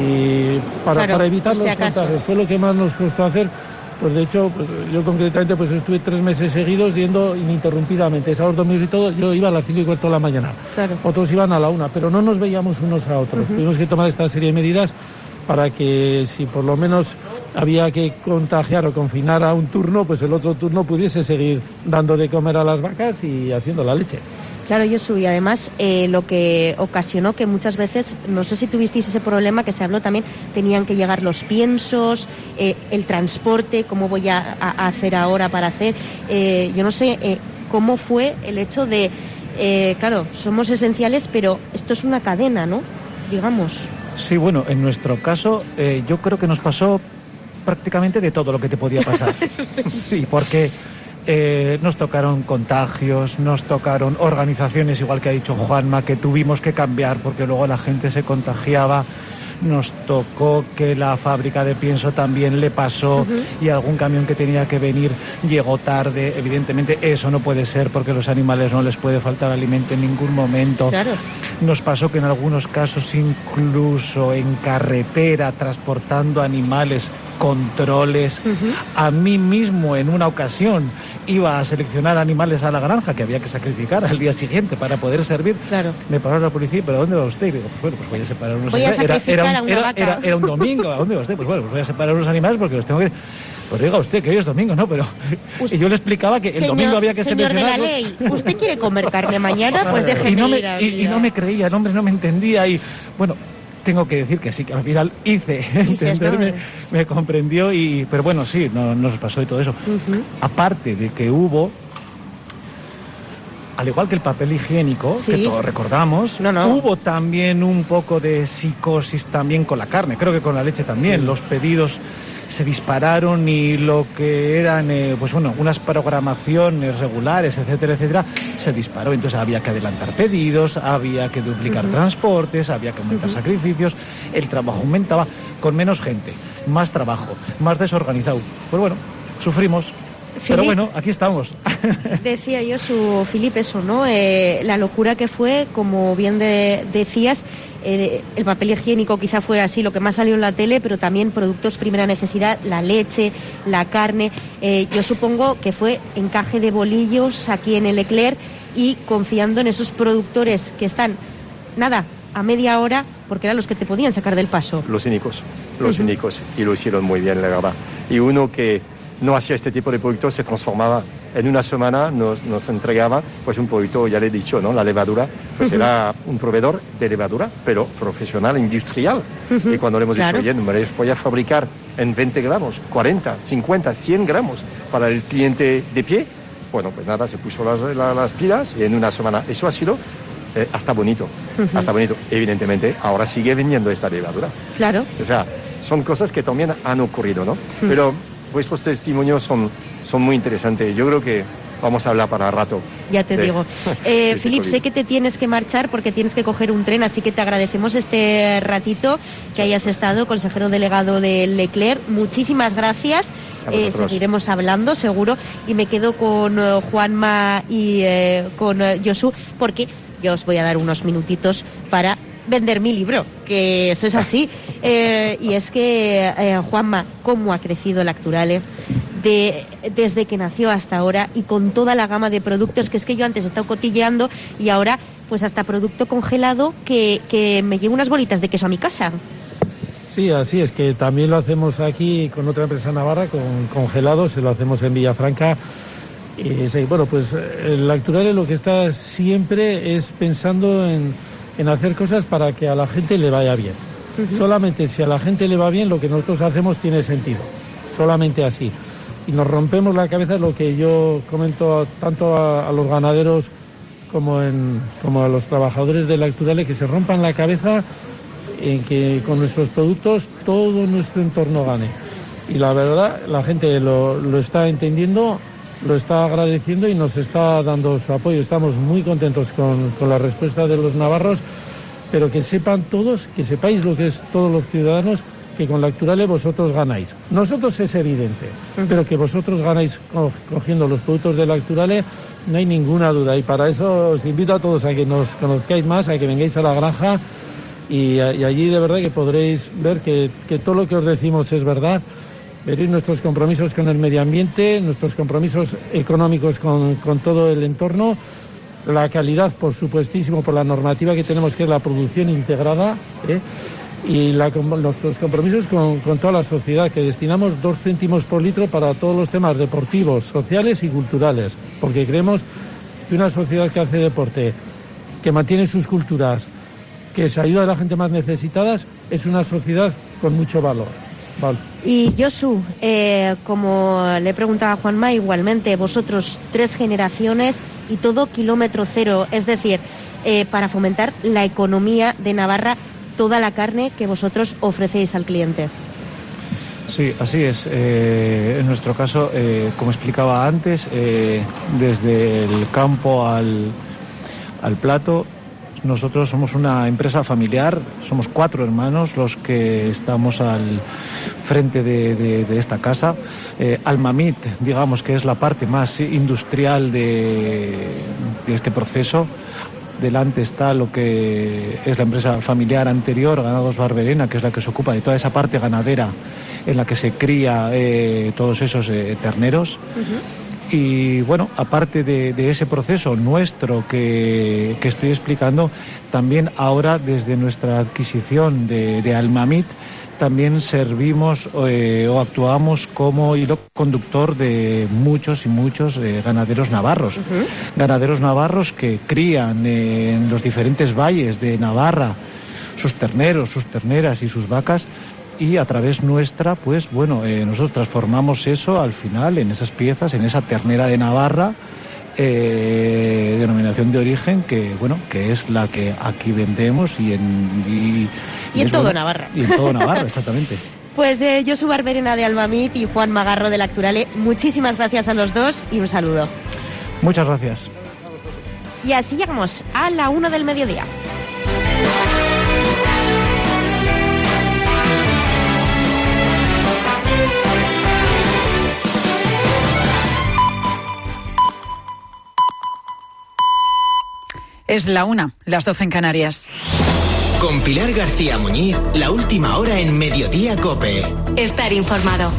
evitar los contagios. Fue lo que más nos costó hacer. Pues de hecho, yo concretamente estuve 3 meses seguidos yendo ininterrumpidamente, sábados, domingos y todo. Yo iba a las 5:15 de la mañana. Claro. Otros iban a la 1, pero no nos veíamos unos a otros. Tuvimos que tomar esta serie de medidas para que, si por lo menos había que contagiar o confinar a un turno, pues el otro turno pudiese seguir dando de comer a las vacas y haciendo la leche. Claro, Josu, y además lo que ocasionó que muchas veces, no sé si tuvisteis ese problema que se habló también, tenían que llegar los piensos, el transporte, cómo voy a hacer ahora para hacer, yo no sé cómo fue el hecho de, claro, somos esenciales, pero esto es una cadena, ¿no? Digamos. Sí, en nuestro caso yo creo que nos pasó prácticamente de todo lo que te podía pasar. Sí, porque... nos tocaron contagios, nos tocaron organizaciones, igual que ha dicho Juanma, que tuvimos que cambiar porque luego la gente se contagiaba. Nos tocó que la fábrica de pienso también le pasó y algún camión que tenía que venir llegó tarde. Evidentemente eso no puede ser porque a los animales no les puede faltar alimento en ningún momento. Claro. Nos pasó que en algunos casos incluso en carretera transportando animales, controles. A mí mismo en una ocasión iba a seleccionar animales a la granja que había que sacrificar al día siguiente para poder servir. Claro. Me paró la policía, ¿pero dónde va usted? Y digo, pues voy a separar unos animales. Era un domingo, ¿a dónde va usted? Pues voy a separar unos animales porque los tengo que... Pues diga usted que hoy es domingo, ¿no? Pero y yo le explicaba que el domingo había que seleccionar... Señor de la ley, ¿usted quiere comer carne mañana? Pues déjeme ir. Y no me creía, el hombre no me entendía y... Tengo que decir que sí, que al final hice entenderme, me comprendió, pero sí, no nos pasó y todo eso. Aparte de que hubo, al igual que el papel higiénico, que todos recordamos, hubo también un poco de psicosis también con la carne, creo que con la leche también. Los pedidos se dispararon y lo que eran unas programaciones regulares, etcétera, se disparó. Entonces había que adelantar pedidos, había que duplicar transportes, había que aumentar sacrificios, el trabajo aumentaba con menos gente, más trabajo, más desorganizado. Pues sufrimos. Pero bueno, aquí estamos. Decía yo, Filipe, eso, ¿no? La locura que fue, como bien decías, el papel higiénico quizá fue así lo que más salió en la tele, pero también productos primera necesidad, la leche, la carne. Yo supongo que fue encaje de bolillos aquí en el Leclerc y confiando en esos productores que están, a media hora, porque eran los que te podían sacar del paso. Los únicos, y lo hicieron muy bien, la verdad. Y uno que no hacía este tipo de productos se transformaba. En una semana nos entregaba pues un producto, ya le he dicho, ¿no? La levadura, pues era un proveedor de levadura, pero profesional, industrial. Y cuando le hemos dicho, oye, no me voy a fabricar en 20 gramos, 40, 50, 100 gramos para el cliente de pie, bueno, pues nada, se puso las pilas y en una semana eso ha sido hasta bonito. Evidentemente, ahora sigue vendiendo esta levadura. Claro. O sea, son cosas que también han ocurrido, ¿no? Pero vuestros testimonios son muy interesantes. Yo creo que vamos a hablar para rato. Ya te digo. Filip, sé que te tienes que marchar porque tienes que coger un tren, así que te agradecemos este ratito que hayas estado, consejero delegado de Leclerc. Muchísimas gracias. Seguiremos hablando, seguro. Y me quedo con Juanma y con Josu, porque yo os voy a dar unos minutitos para vender mi libro, que eso es así. Y es que, Juanma, ¿cómo ha crecido Lacturale desde que nació hasta ahora y con toda la gama de productos que es que yo antes he estado cotilleando y ahora pues hasta producto congelado que me llevo unas bolitas de queso a mi casa? Sí, así es, que también lo hacemos aquí con otra empresa navarra, con congelados, se lo hacemos en Villafranca. Y sí, bueno, pues el Lacturale lo que está siempre es pensando en hacer cosas para que a la gente le vaya bien. Solamente si a la gente le va bien, lo que nosotros hacemos tiene sentido. Solamente así. Y nos rompemos la cabeza, lo que yo comento tanto a los ganaderos como a los trabajadores de Lacturale, que se rompan la cabeza en que con nuestros productos todo nuestro entorno gane. Y la verdad, la gente lo está entendiendo, lo está agradeciendo y nos está dando su apoyo. Estamos muy contentos con la respuesta de los navarros, pero que sepan todos, que sepáis lo que es todos los ciudadanos, que con Lacturale vosotros ganáis. Nosotros es evidente, pero que vosotros ganáis cogiendo los productos de Lacturale, no hay ninguna duda. Y para eso os invito a todos a que nos conozcáis más, a que vengáis a la granja y allí de verdad que podréis ver que todo lo que os decimos es verdad. Veréis nuestros compromisos con el medio ambiente, nuestros compromisos económicos con todo el entorno, la calidad, por supuestísimo, por la normativa que tenemos, que es la producción integrada, y nuestros compromisos con toda la sociedad, que destinamos 2 céntimos por litro para todos los temas deportivos, sociales y culturales, porque creemos que una sociedad que hace deporte, que mantiene sus culturas, que se ayuda a la gente más necesitadas, es una sociedad con mucho valor. Vale. Y Josu, como le preguntaba a Juanma, igualmente, vosotros 3 generaciones y todo kilómetro cero, es decir, para fomentar la economía de Navarra, toda la carne que vosotros ofrecéis al cliente. Sí, así es. En nuestro caso, como explicaba antes, desde el campo al plato, nosotros somos una empresa familiar, somos 4 hermanos los que estamos al frente de esta casa. Almamit, digamos que es la parte más industrial de este proceso. Delante está lo que es la empresa familiar anterior, Ganados Barberena, que es la que se ocupa de toda esa parte ganadera en la que se cría todos esos terneros. Y bueno, aparte de ese proceso nuestro que estoy explicando, también ahora desde nuestra adquisición de Almamit, también servimos o actuamos como hilo conductor de muchos y muchos ganaderos navarros. Ganaderos navarros que crían en los diferentes valles de Navarra sus terneros, sus terneras y sus vacas, y a través nuestra, pues bueno, nosotros transformamos eso al final en esas piezas, en esa ternera de Navarra, denominación de origen, que bueno, que es la que aquí vendemos y en todo Navarra. Y en todo Navarra, exactamente. Pues Josu Barberena de Almamit y Juan Magarro de Lacturale, muchísimas gracias a los dos y un saludo. Muchas gracias. Y así llegamos a la 1 del mediodía. Es la 1, las 12 en Canarias. Con Pilar García Muñiz, la última hora en Mediodía COPE. Estar informado.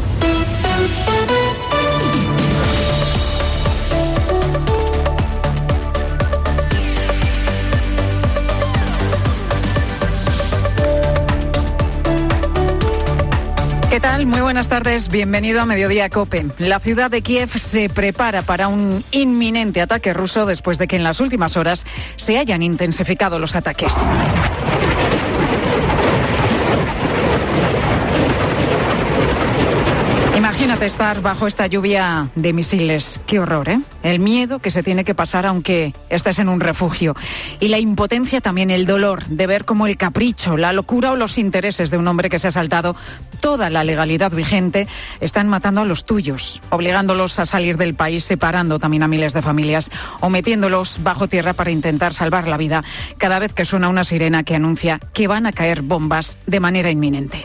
¿Qué tal? Muy buenas tardes. Bienvenido a Mediodía COPE. La ciudad de Kiev se prepara para un inminente ataque ruso después de que en las últimas horas se hayan intensificado los ataques. Imagínate estar bajo esta lluvia de misiles. Qué horror, ¿eh? El miedo que se tiene que pasar aunque estés en un refugio. Y la impotencia, también el dolor de ver cómo el capricho, la locura o los intereses de un hombre que se ha saltado toda la legalidad vigente están matando a los tuyos, obligándolos a salir del país, separando también a miles de familias o metiéndolos bajo tierra para intentar salvar la vida cada vez que suena una sirena que anuncia que van a caer bombas de manera inminente.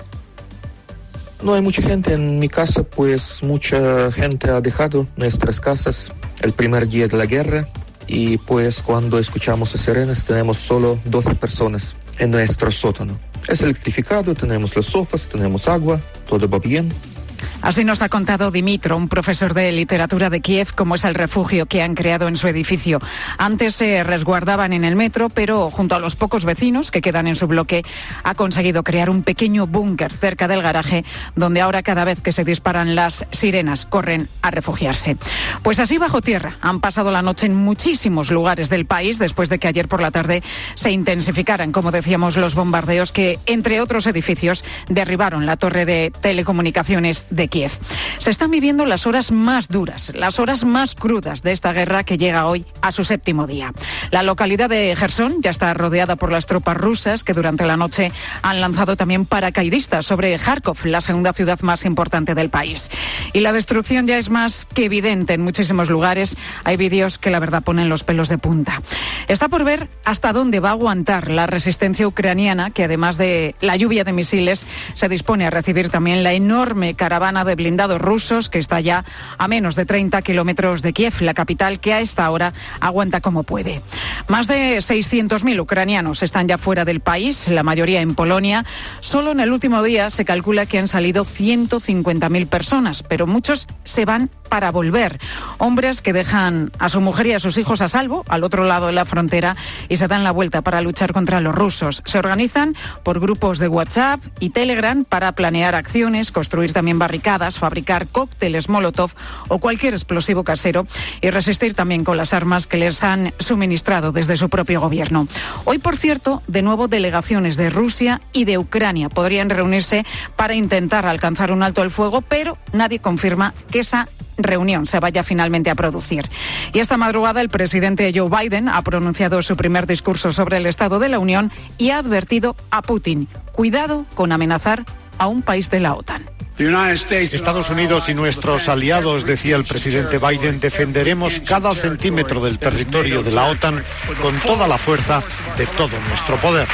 No hay mucha gente en mi casa, pues mucha gente ha dejado nuestras casas el primer día de la guerra y pues cuando escuchamos las sirenas tenemos solo 12 personas en nuestro sótano. Es electrificado, tenemos los sofás, tenemos agua, todo va bien. Así nos ha contado Dimitro, un profesor de literatura de Kiev, cómo es el refugio que han creado en su edificio. Antes se resguardaban en el metro, pero junto a los pocos vecinos que quedan en su bloque, ha conseguido crear un pequeño búnker cerca del garaje, donde ahora cada vez que se disparan las sirenas corren a refugiarse. Pues así bajo tierra han pasado la noche en muchísimos lugares del país, después de que ayer por la tarde se intensificaran, como decíamos, los bombardeos que, entre otros edificios, derribaron la torre de telecomunicaciones de Kiev. Se están viviendo las horas más duras, las horas más crudas de esta guerra que llega hoy a su 7º día. La localidad de Jersón ya está rodeada por las tropas rusas que durante la noche han lanzado también paracaidistas sobre Kharkov, la segunda ciudad más importante del país. Y la destrucción ya es más que evidente en muchísimos lugares. Hay vídeos que la verdad ponen los pelos de punta. Está por ver hasta dónde va a aguantar la resistencia ucraniana, que además de la lluvia de misiles se dispone a recibir también la enorme caravana de blindados rusos que está ya a menos de 30 kilómetros de Kiev, la capital, que a esta hora aguanta como puede. Más de 600.000 ucranianos están ya fuera del país, la mayoría en Polonia. Solo en el último día se calcula que han salido 150.000 personas, pero muchos se van para volver. Hombres que dejan a su mujer y a sus hijos a salvo al otro lado de la frontera y se dan la vuelta para luchar contra los rusos. Se organizan por grupos de WhatsApp y Telegram para planear acciones, construir también barricadas, fabricar cócteles Molotov o cualquier explosivo casero y resistir también con las armas que les han suministrado desde su propio gobierno. Hoy, por cierto, de nuevo delegaciones de Rusia y de Ucrania podrían reunirse para intentar alcanzar un alto el fuego, pero nadie confirma que esa reunión se vaya finalmente a producir. Y esta madrugada el presidente Joe Biden ha pronunciado su primer discurso sobre el Estado de la Unión y ha advertido a Putin: cuidado con amenazar a un país de la OTAN. Estados Unidos y nuestros aliados, decía el presidente Biden, defenderemos cada centímetro del territorio de la OTAN con toda la fuerza de todo nuestro poder.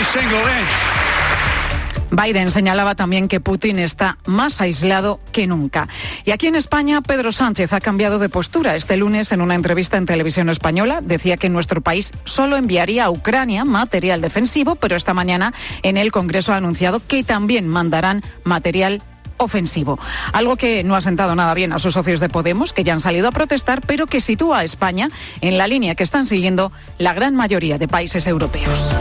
Biden señalaba también que Putin está más aislado que nunca. Y aquí en España, Pedro Sánchez ha cambiado de postura. Este lunes, en una entrevista en Televisión Española, decía que nuestro país solo enviaría a Ucrania material defensivo, pero esta mañana en el Congreso ha anunciado que también mandarán material ofensivo. Algo que no ha sentado nada bien a sus socios de Podemos, que ya han salido a protestar, pero que sitúa a España en la línea que están siguiendo la gran mayoría de países europeos.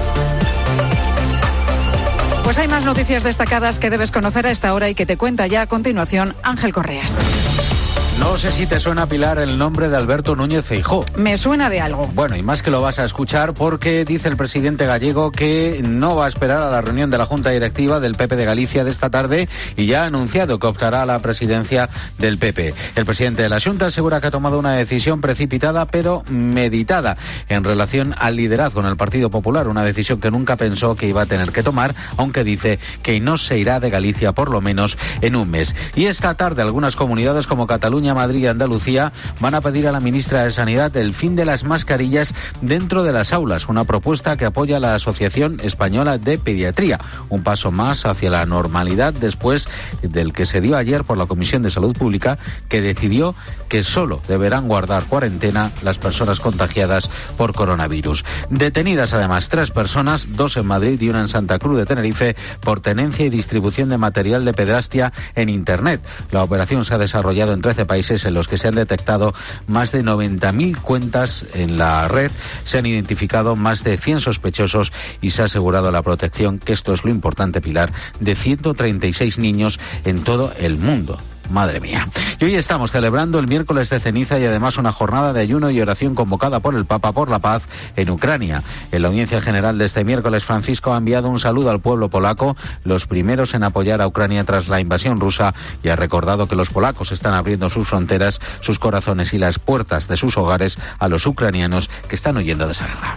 Pues hay más noticias destacadas que debes conocer a esta hora y que te cuenta ya a continuación Ángel Correas. No sé si te suena, Pilar, el nombre de Alberto Núñez Feijóo. Me suena de algo. Bueno, y más que lo vas a escuchar porque dice el presidente gallego que no va a esperar a la reunión de la Junta Directiva del PP de Galicia de esta tarde y ya ha anunciado que optará a la presidencia del PP. El presidente de la Xunta asegura que ha tomado una decisión precipitada pero meditada en relación al liderazgo en el Partido Popular, una decisión que nunca pensó que iba a tener que tomar, aunque dice que no se irá de Galicia por lo menos en un mes. Y esta tarde algunas comunidades como Cataluña Cataluña, Madrid y Andalucía van a pedir a la ministra de Sanidad el fin de las mascarillas dentro de las aulas, una propuesta que apoya la Asociación Española de Pediatría, un paso más hacia la normalidad después del que se dio ayer por la Comisión de Salud Pública, que decidió que solo deberán guardar cuarentena las personas contagiadas por coronavirus. Detenidas además 3 personas, 2 en Madrid y 1 en Santa Cruz de Tenerife, por tenencia y distribución de material de pedrastia en Internet. La operación se ha desarrollado en 13 países en los que se han detectado más de 90.000 cuentas en la red, se han identificado más de 100 sospechosos y se ha asegurado la protección, que esto es lo importante, Pilar, de 136 niños en todo el mundo. Madre mía. Y hoy estamos celebrando el miércoles de ceniza y además una jornada de ayuno y oración convocada por el Papa por la paz en Ucrania. En la audiencia general de este miércoles, Francisco ha enviado un saludo al pueblo polaco, los primeros en apoyar a Ucrania tras la invasión rusa, y ha recordado que los polacos están abriendo sus fronteras, sus corazones y las puertas de sus hogares a los ucranianos que están huyendo de esa guerra.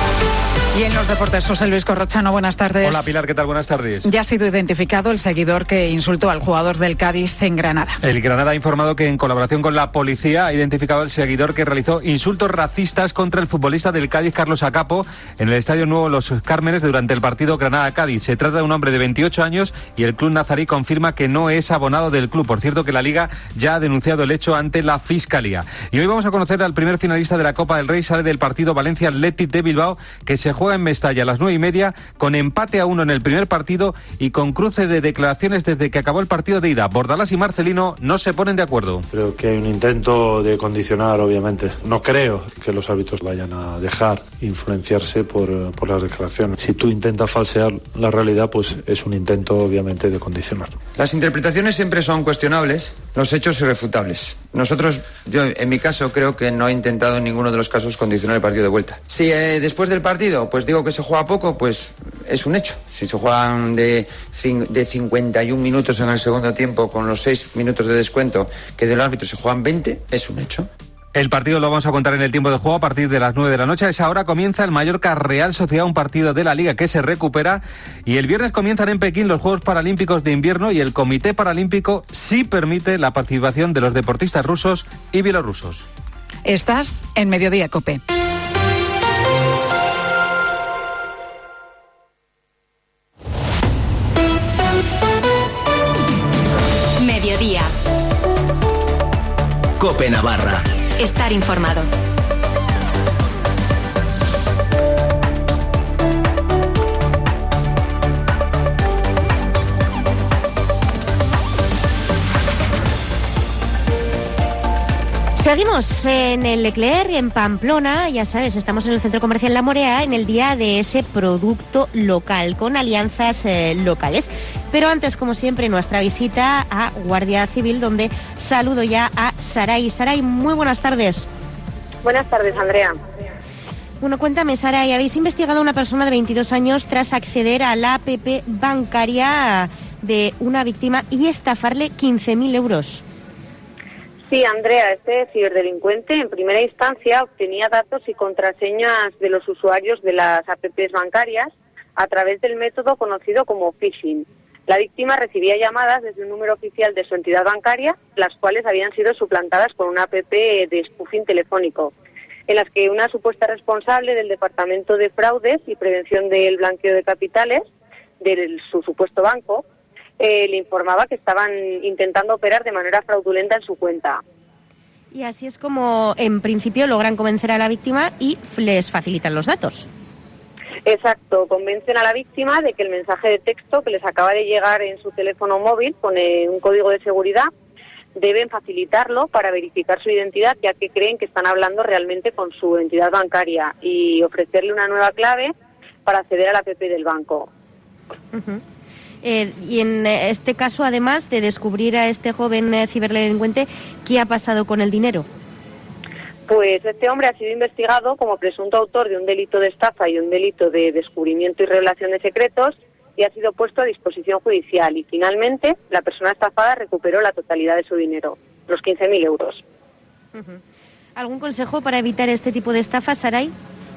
Y en los deportes, José Luis Corrochano, buenas tardes. Hola Pilar, ¿qué tal? Buenas tardes. Ya ha sido identificado el seguidor que insultó al jugador del Cádiz en Granada. El Granada ha informado que en colaboración con la policía ha identificado al seguidor que realizó insultos racistas contra el futbolista del Cádiz, Carlos Acapo, en el Estadio Nuevo Los Cármenes durante el partido Granada-Cádiz. Se trata de un hombre de 28 años y el club nazarí confirma que no es abonado del club. Por cierto, que la Liga ya ha denunciado el hecho ante la Fiscalía. Y hoy vamos a conocer al primer finalista de la Copa del Rey. Sale del partido Valencia Athletic de Bilbao, que se juega en Mestalla a las 9:30, con empate a 1 en el primer partido y con cruce de declaraciones desde que acabó el partido de ida. Bordalás y Marcelino no se ponen de acuerdo. Creo que hay un intento de condicionar, obviamente. No creo que los árbitros vayan a dejar influenciarse por las declaraciones. Si tú intentas falsear la realidad, pues es un intento, obviamente, de condicionar. Las interpretaciones siempre son cuestionables, los hechos irrefutables. Yo en mi caso creo que no he intentado en ninguno de los casos condicionar el partido de vuelta. Si después del partido pues digo que se juega poco, pues es un hecho. Si se juegan de 51 minutos en el segundo tiempo con los 6 minutos de descuento que del árbitro se juegan 20, es un hecho. El partido lo vamos a contar en el tiempo de juego a partir de las 9 de la noche. A esa hora comienza el Mallorca Real Sociedad, un partido de la Liga que se recupera. Y el viernes comienzan en Pekín los Juegos Paralímpicos de Invierno y el Comité Paralímpico sí permite la participación de los deportistas rusos y bielorrusos. Estás en Mediodía COPE. Mediodía. COPE Navarra. Estar informado. Seguimos en el Leclerc, en Pamplona, ya sabes, estamos en el Centro Comercial La Morea en el día de ese producto local, con alianzas locales. Pero antes, como siempre, nuestra visita a Guardia Civil, donde saludo ya a Saray. Saray, muy buenas tardes. Buenas tardes, Andrea. Bueno, cuéntame, Saray, habéis investigado a una persona de 22 años tras acceder a la APP bancaria de una víctima y estafarle 15.000 euros. Sí, Andrea, este ciberdelincuente en primera instancia obtenía datos y contraseñas de los usuarios de las APPs bancarias a través del método conocido como phishing. La víctima recibía llamadas desde un número oficial de su entidad bancaria, las cuales habían sido suplantadas por una APP de spoofing telefónico, en las que una supuesta responsable del Departamento de Fraudes y Prevención del Blanqueo de Capitales de su supuesto banco le informaba que estaban intentando operar de manera fraudulenta en su cuenta. Y así es como, en principio, logran convencer a la víctima y les facilitan los datos. Exacto, convencen a la víctima de que el mensaje de texto que les acaba de llegar en su teléfono móvil pone un código de seguridad, deben facilitarlo para verificar su identidad, ya que creen que están hablando realmente con su entidad bancaria, y ofrecerle una nueva clave para acceder a la APP del banco. Uh-huh. Y en este caso, además de descubrir a este joven ciberdelincuente, ¿qué ha pasado con el dinero? Pues este hombre ha sido investigado como presunto autor de un delito de estafa y un delito de descubrimiento y revelación de secretos, y ha sido puesto a disposición judicial. Y finalmente, la persona estafada recuperó la totalidad de su dinero, los 15.000 euros. Uh-huh. ¿Algún consejo para evitar este tipo de estafas, Saray?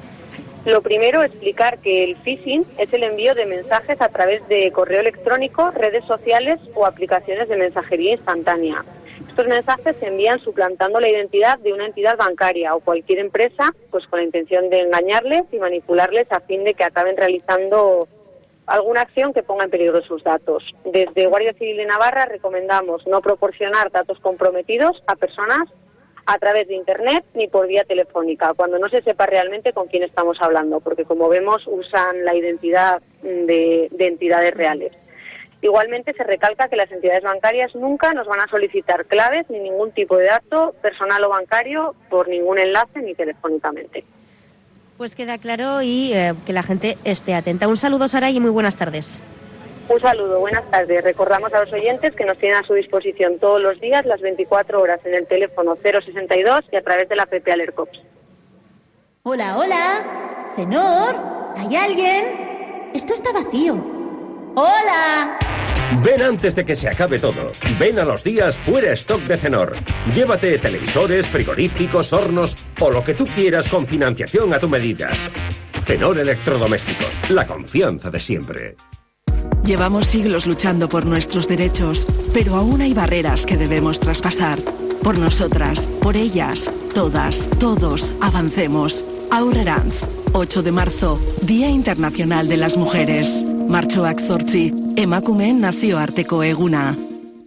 Lo primero, explicar que el phishing es el envío de mensajes a través de correo electrónico, redes sociales o aplicaciones de mensajería instantánea. Estos mensajes se envían suplantando la identidad de una entidad bancaria o cualquier empresa, pues con la intención de engañarles y manipularles a fin de que acaben realizando alguna acción que ponga en peligro sus datos. Desde Guardia Civil de Navarra recomendamos no proporcionar datos comprometidos a personas a través de Internet ni por vía telefónica, cuando no se sepa realmente con quién estamos hablando, porque como vemos usan la identidad de entidades reales. Igualmente se recalca que las entidades bancarias nunca nos van a solicitar claves ni ningún tipo de dato personal o bancario por ningún enlace ni telefónicamente. Pues queda claro y que la gente esté atenta. Un saludo, Sara, y muy buenas tardes. Un saludo, buenas tardes. Recordamos a los oyentes que nos tienen a su disposición todos los días, las 24 horas, en el teléfono 062 y a través de la app Alercops. Hola, hola. Cenor, ¿hay alguien? Esto está vacío. ¡Hola! Ven antes de que se acabe todo. Ven a los días fuera stock de Cenor. Llévate televisores, frigoríficos, hornos o lo que tú quieras con financiación a tu medida. Cenor Electrodomésticos, la confianza de siempre. Llevamos siglos luchando por nuestros derechos, pero aún hay barreras que debemos traspasar. Por nosotras, por ellas, todas, todos, avancemos. Aurrerantz, 8 de marzo, Día Internacional de las Mujeres. Martxoak 8, emakumeen nazioarteko eguna.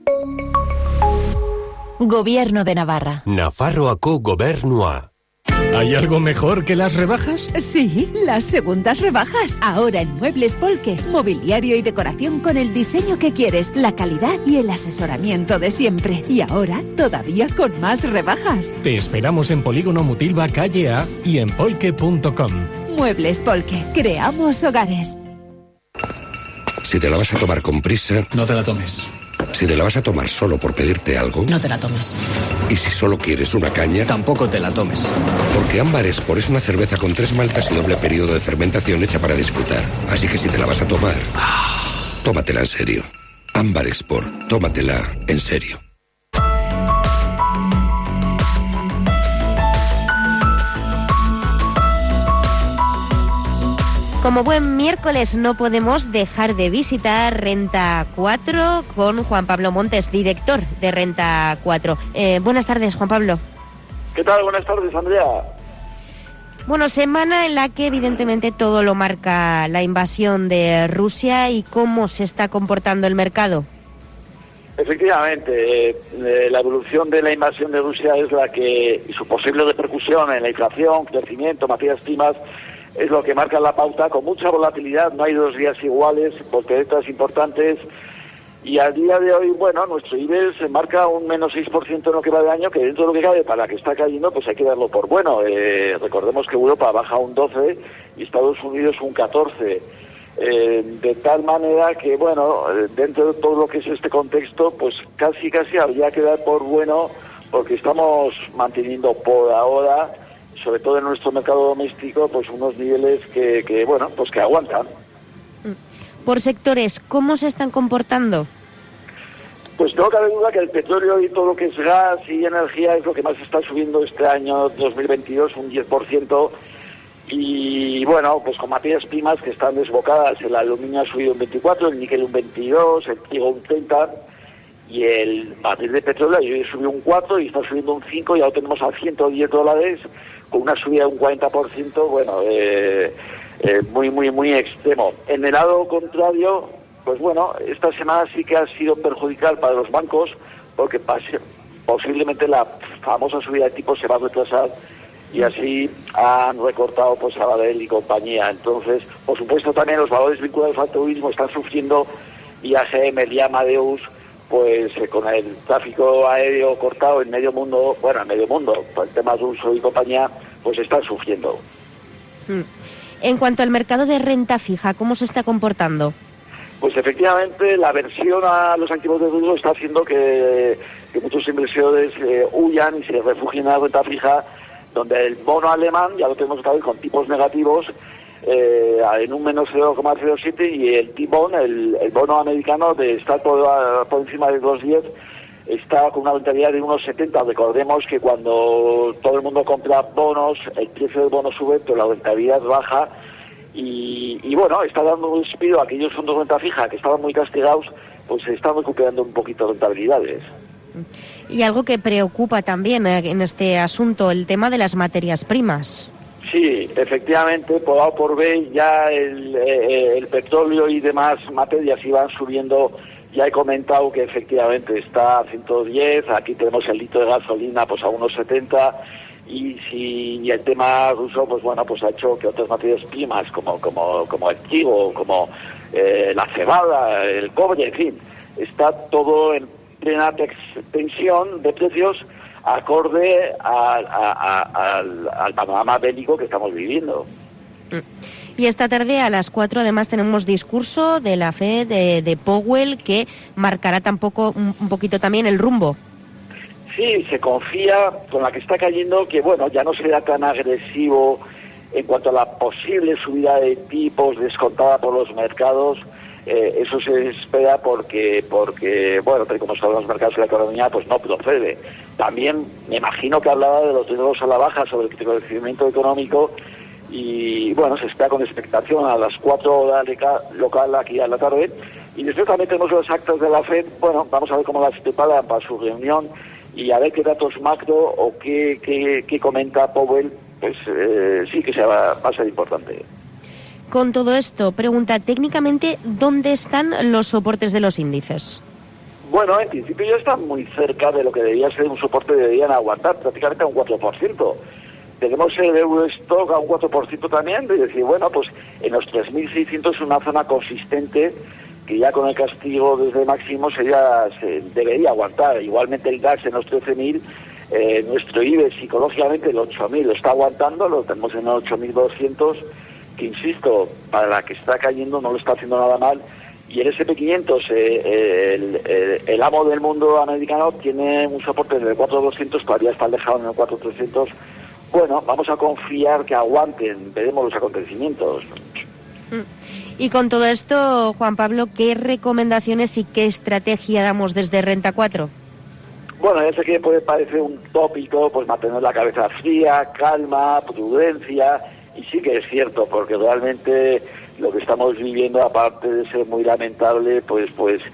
Gobierno de Navarra. Nafarroako Gobernua. ¿Hay algo mejor que las rebajas? Sí, las segundas rebajas. Ahora en Muebles Polke, mobiliario y decoración con el diseño que quieres, la calidad y el asesoramiento de siempre. Y ahora todavía con más rebajas. Te esperamos en Polígono Mutilva, calle A y en polke.com. Muebles Polke, creamos hogares. Si te la vas a tomar con prisa, no te la tomes. Si te la vas a tomar solo por pedirte algo, no te la tomes. Y si solo quieres una caña, tampoco te la tomes. Porque Ámbar Esport es una cerveza con 3 maltas y doble periodo de fermentación hecha para disfrutar. Así que si te la vas a tomar, tómatela en serio. Ámbar Esport, tómatela en serio. Como buen miércoles no podemos dejar de visitar Renta 4 con Juan Pablo Montes, director de Renta 4. Buenas tardes, Juan Pablo. ¿Qué tal? Buenas tardes, Andrea. Bueno, semana en la que evidentemente todo lo marca la invasión de Rusia y cómo se está comportando el mercado. Efectivamente, la evolución de la invasión de Rusia es la que, y su posible repercusión en la inflación, crecimiento, materias primas, es lo que marca la pauta, con mucha volatilidad. No hay 2 días iguales, volteretas importantes, y al día de hoy, bueno, nuestro IBEX se marca un menos 6% en lo que va de año, que dentro de lo que cabe, para la que está cayendo, pues hay que darlo por bueno. Recordemos que Europa baja un 12 y Estados Unidos un 14. De tal manera que, bueno, dentro de todo lo que es este contexto, pues casi habría que dar por bueno, porque estamos manteniendo por ahora, sobre todo en nuestro mercado doméstico, pues unos niveles que bueno, pues que aguantan. Por sectores, ¿cómo se están comportando? Pues no cabe duda que el petróleo y todo lo que es gas y energía es lo que más está subiendo este año 2022, un 10%, y bueno, pues con materias primas que están desbocadas. El aluminio ha subido un 24%, el níquel un 22%, el trigo un 30%, y el barril de petróleo hoy subió un 4% y está subiendo un 5%, y ya lo tenemos a $110, con una subida de un 40%, bueno, muy extremo. En el lado contrario, pues bueno, esta semana sí que ha sido perjudicial para los bancos, porque posiblemente la famosa subida de tipos se va a retrasar, y así han recortado pues a Sabadell y compañía. Entonces, por supuesto, también los valores vinculados al turismo están sufriendo, y AGM, y Amadeus, pues con el tráfico aéreo cortado en medio mundo, por el tema ruso y compañía, pues están sufriendo. En cuanto al mercado de renta fija, ¿cómo se está comportando? Pues efectivamente la aversión a los activos de riesgo está haciendo que muchos inversores huyan y se refugien en la renta fija, donde el bono alemán, ya lo tenemos otra vez con tipos negativos, en un menos 0,07, y el T-Bond, el bono americano, de estar por encima de 2,10, está con una rentabilidad de 1,70. Recordemos que cuando todo el mundo compra bonos, el precio del bono sube, pero la rentabilidad baja, y bueno, está dando un respiro a aquellos fondos de renta fija que estaban muy castigados, pues se están recuperando un poquito de rentabilidades. Y algo que preocupa también en este asunto, el tema de las materias primas. Sí, efectivamente, por A o por B ya el petróleo y demás materias iban subiendo. Ya he comentado que efectivamente está a 110, aquí tenemos el litro de gasolina pues a 1,70 y el tema ruso pues bueno pues ha hecho que otras materias primas como el trigo, como la cebada, el cobre, en fin, está todo en plena tensión de precios acorde al panorama bélico que estamos viviendo. Y esta tarde a las 4 además tenemos discurso de la FED de Powell que marcará un poquito también el rumbo. Sí, se confía con la que está cayendo que bueno, ya no será tan agresivo en cuanto a la posible subida de tipos descontada por los mercados. Eso se espera porque bueno, tal como están los mercados y la economía, pues no procede. También me imagino que hablaba de los riesgos a la baja sobre el crecimiento económico y bueno, se espera con expectación a las 4 horas local aquí a la tarde. Y después también tenemos los actos de la FED. Bueno, vamos a ver cómo las preparan para su reunión y a ver qué datos macro o qué comenta Powell, pues sí que va a ser importante. Con todo esto, pregunta técnicamente, ¿dónde están los soportes de los índices? Bueno, en principio ya están muy cerca de lo que debía ser un soporte, deberían aguantar prácticamente a un 4%. Tenemos el Eurostock a un 4% también, es decir, bueno, pues en los 3.600 es una zona consistente que ya con el castigo desde máximo se debería aguantar. Igualmente el DAX en los 13.000, nuestro IBEX psicológicamente el 8.000 lo está aguantando, lo tenemos en 8.200, que insisto, para la que está cayendo no lo está haciendo nada mal. Y el SP500, el amo del mundo americano, tiene un soporte del 4.200, todavía está alejado en el 4.300. Bueno, vamos a confiar que aguanten, veremos los acontecimientos. Y con todo esto, Juan Pablo, ¿qué recomendaciones y qué estrategia damos desde Renta 4? Bueno, ya sé que puede parecer un tópico, pues mantener la cabeza fría, calma, prudencia, y sí que es cierto, porque realmente lo que estamos viviendo, aparte de ser muy lamentable, pues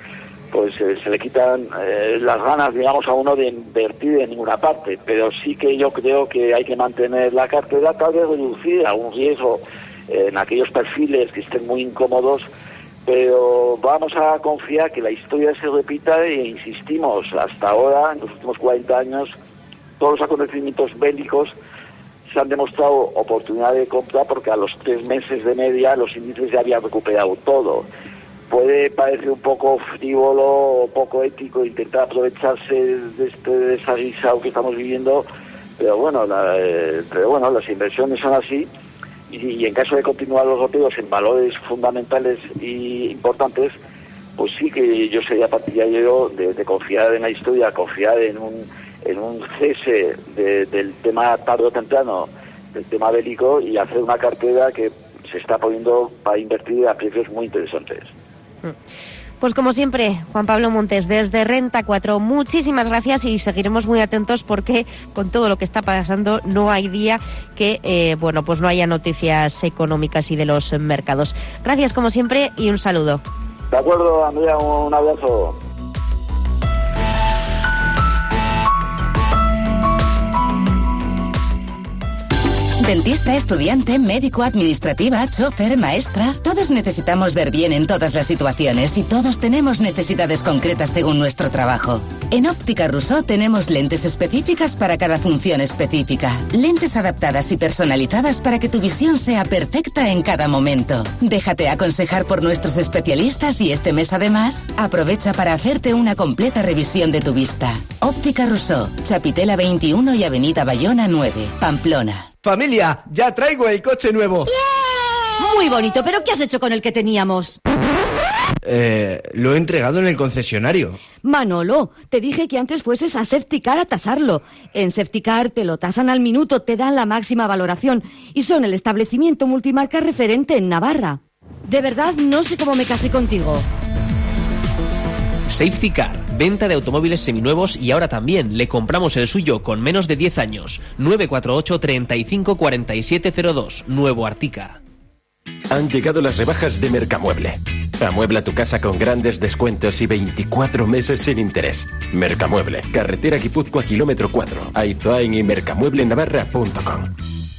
se le quitan las ganas, digamos, a uno de invertir en ninguna parte. Pero sí que yo creo que hay que mantener la cartera, tal vez reducir algún riesgo en aquellos perfiles que estén muy incómodos, pero vamos a confiar que la historia se repita e insistimos, hasta ahora, en los últimos 40 años, todos los acontecimientos bélicos se han demostrado oportunidad de compra porque a los 3 meses de media los índices ya habían recuperado todo. Puede parecer un poco frívolo o poco ético intentar aprovecharse de este desaguisado que estamos viviendo, pero bueno, las inversiones son así y en caso de continuar los roteos en valores fundamentales e importantes, pues sí que yo sería partidario de confiar en la historia, confiar en un cese del tema tarde o temprano, del tema bélico, y hacer una cartera que se está poniendo para invertir a precios muy interesantes. Pues como siempre, Juan Pablo Montes, desde Renta 4, muchísimas gracias y seguiremos muy atentos porque con todo lo que está pasando no hay día que pues no haya noticias económicas y de los mercados. Gracias como siempre y un saludo. De acuerdo, Andrea, un abrazo. Dentista, estudiante, médico, administrativa, chofer, maestra. Todos necesitamos ver bien en todas las situaciones y todos tenemos necesidades concretas según nuestro trabajo. En Óptica Rousseau tenemos lentes específicas para cada función específica. Lentes adaptadas y personalizadas para que tu visión sea perfecta en cada momento. Déjate aconsejar por nuestros especialistas y este mes además aprovecha para hacerte una completa revisión de tu vista. Óptica Rousseau, Chapitela 21 y Avenida Bayona 9, Pamplona. Familia, ya traigo el coche nuevo. ¡Yeah! Muy bonito, pero ¿qué has hecho con el que teníamos? Lo he entregado en el concesionario. Manolo, te dije que antes fueses a Safetycar a tasarlo. En Safetycar te lo tasan al minuto, te dan la máxima valoración y son el establecimiento multimarca referente en Navarra. De verdad, no sé cómo me casé contigo. Safetycar, venta de automóviles seminuevos y ahora también le compramos el suyo con menos de 10 años. 948 35 4702, Nuevo Artica. Han llegado las rebajas de Mercamueble. Amuebla tu casa con grandes descuentos y 24 meses sin interés. Mercamueble, carretera Guipúzcoa, kilómetro 4, Aizoain y mercamueblenavarra.com.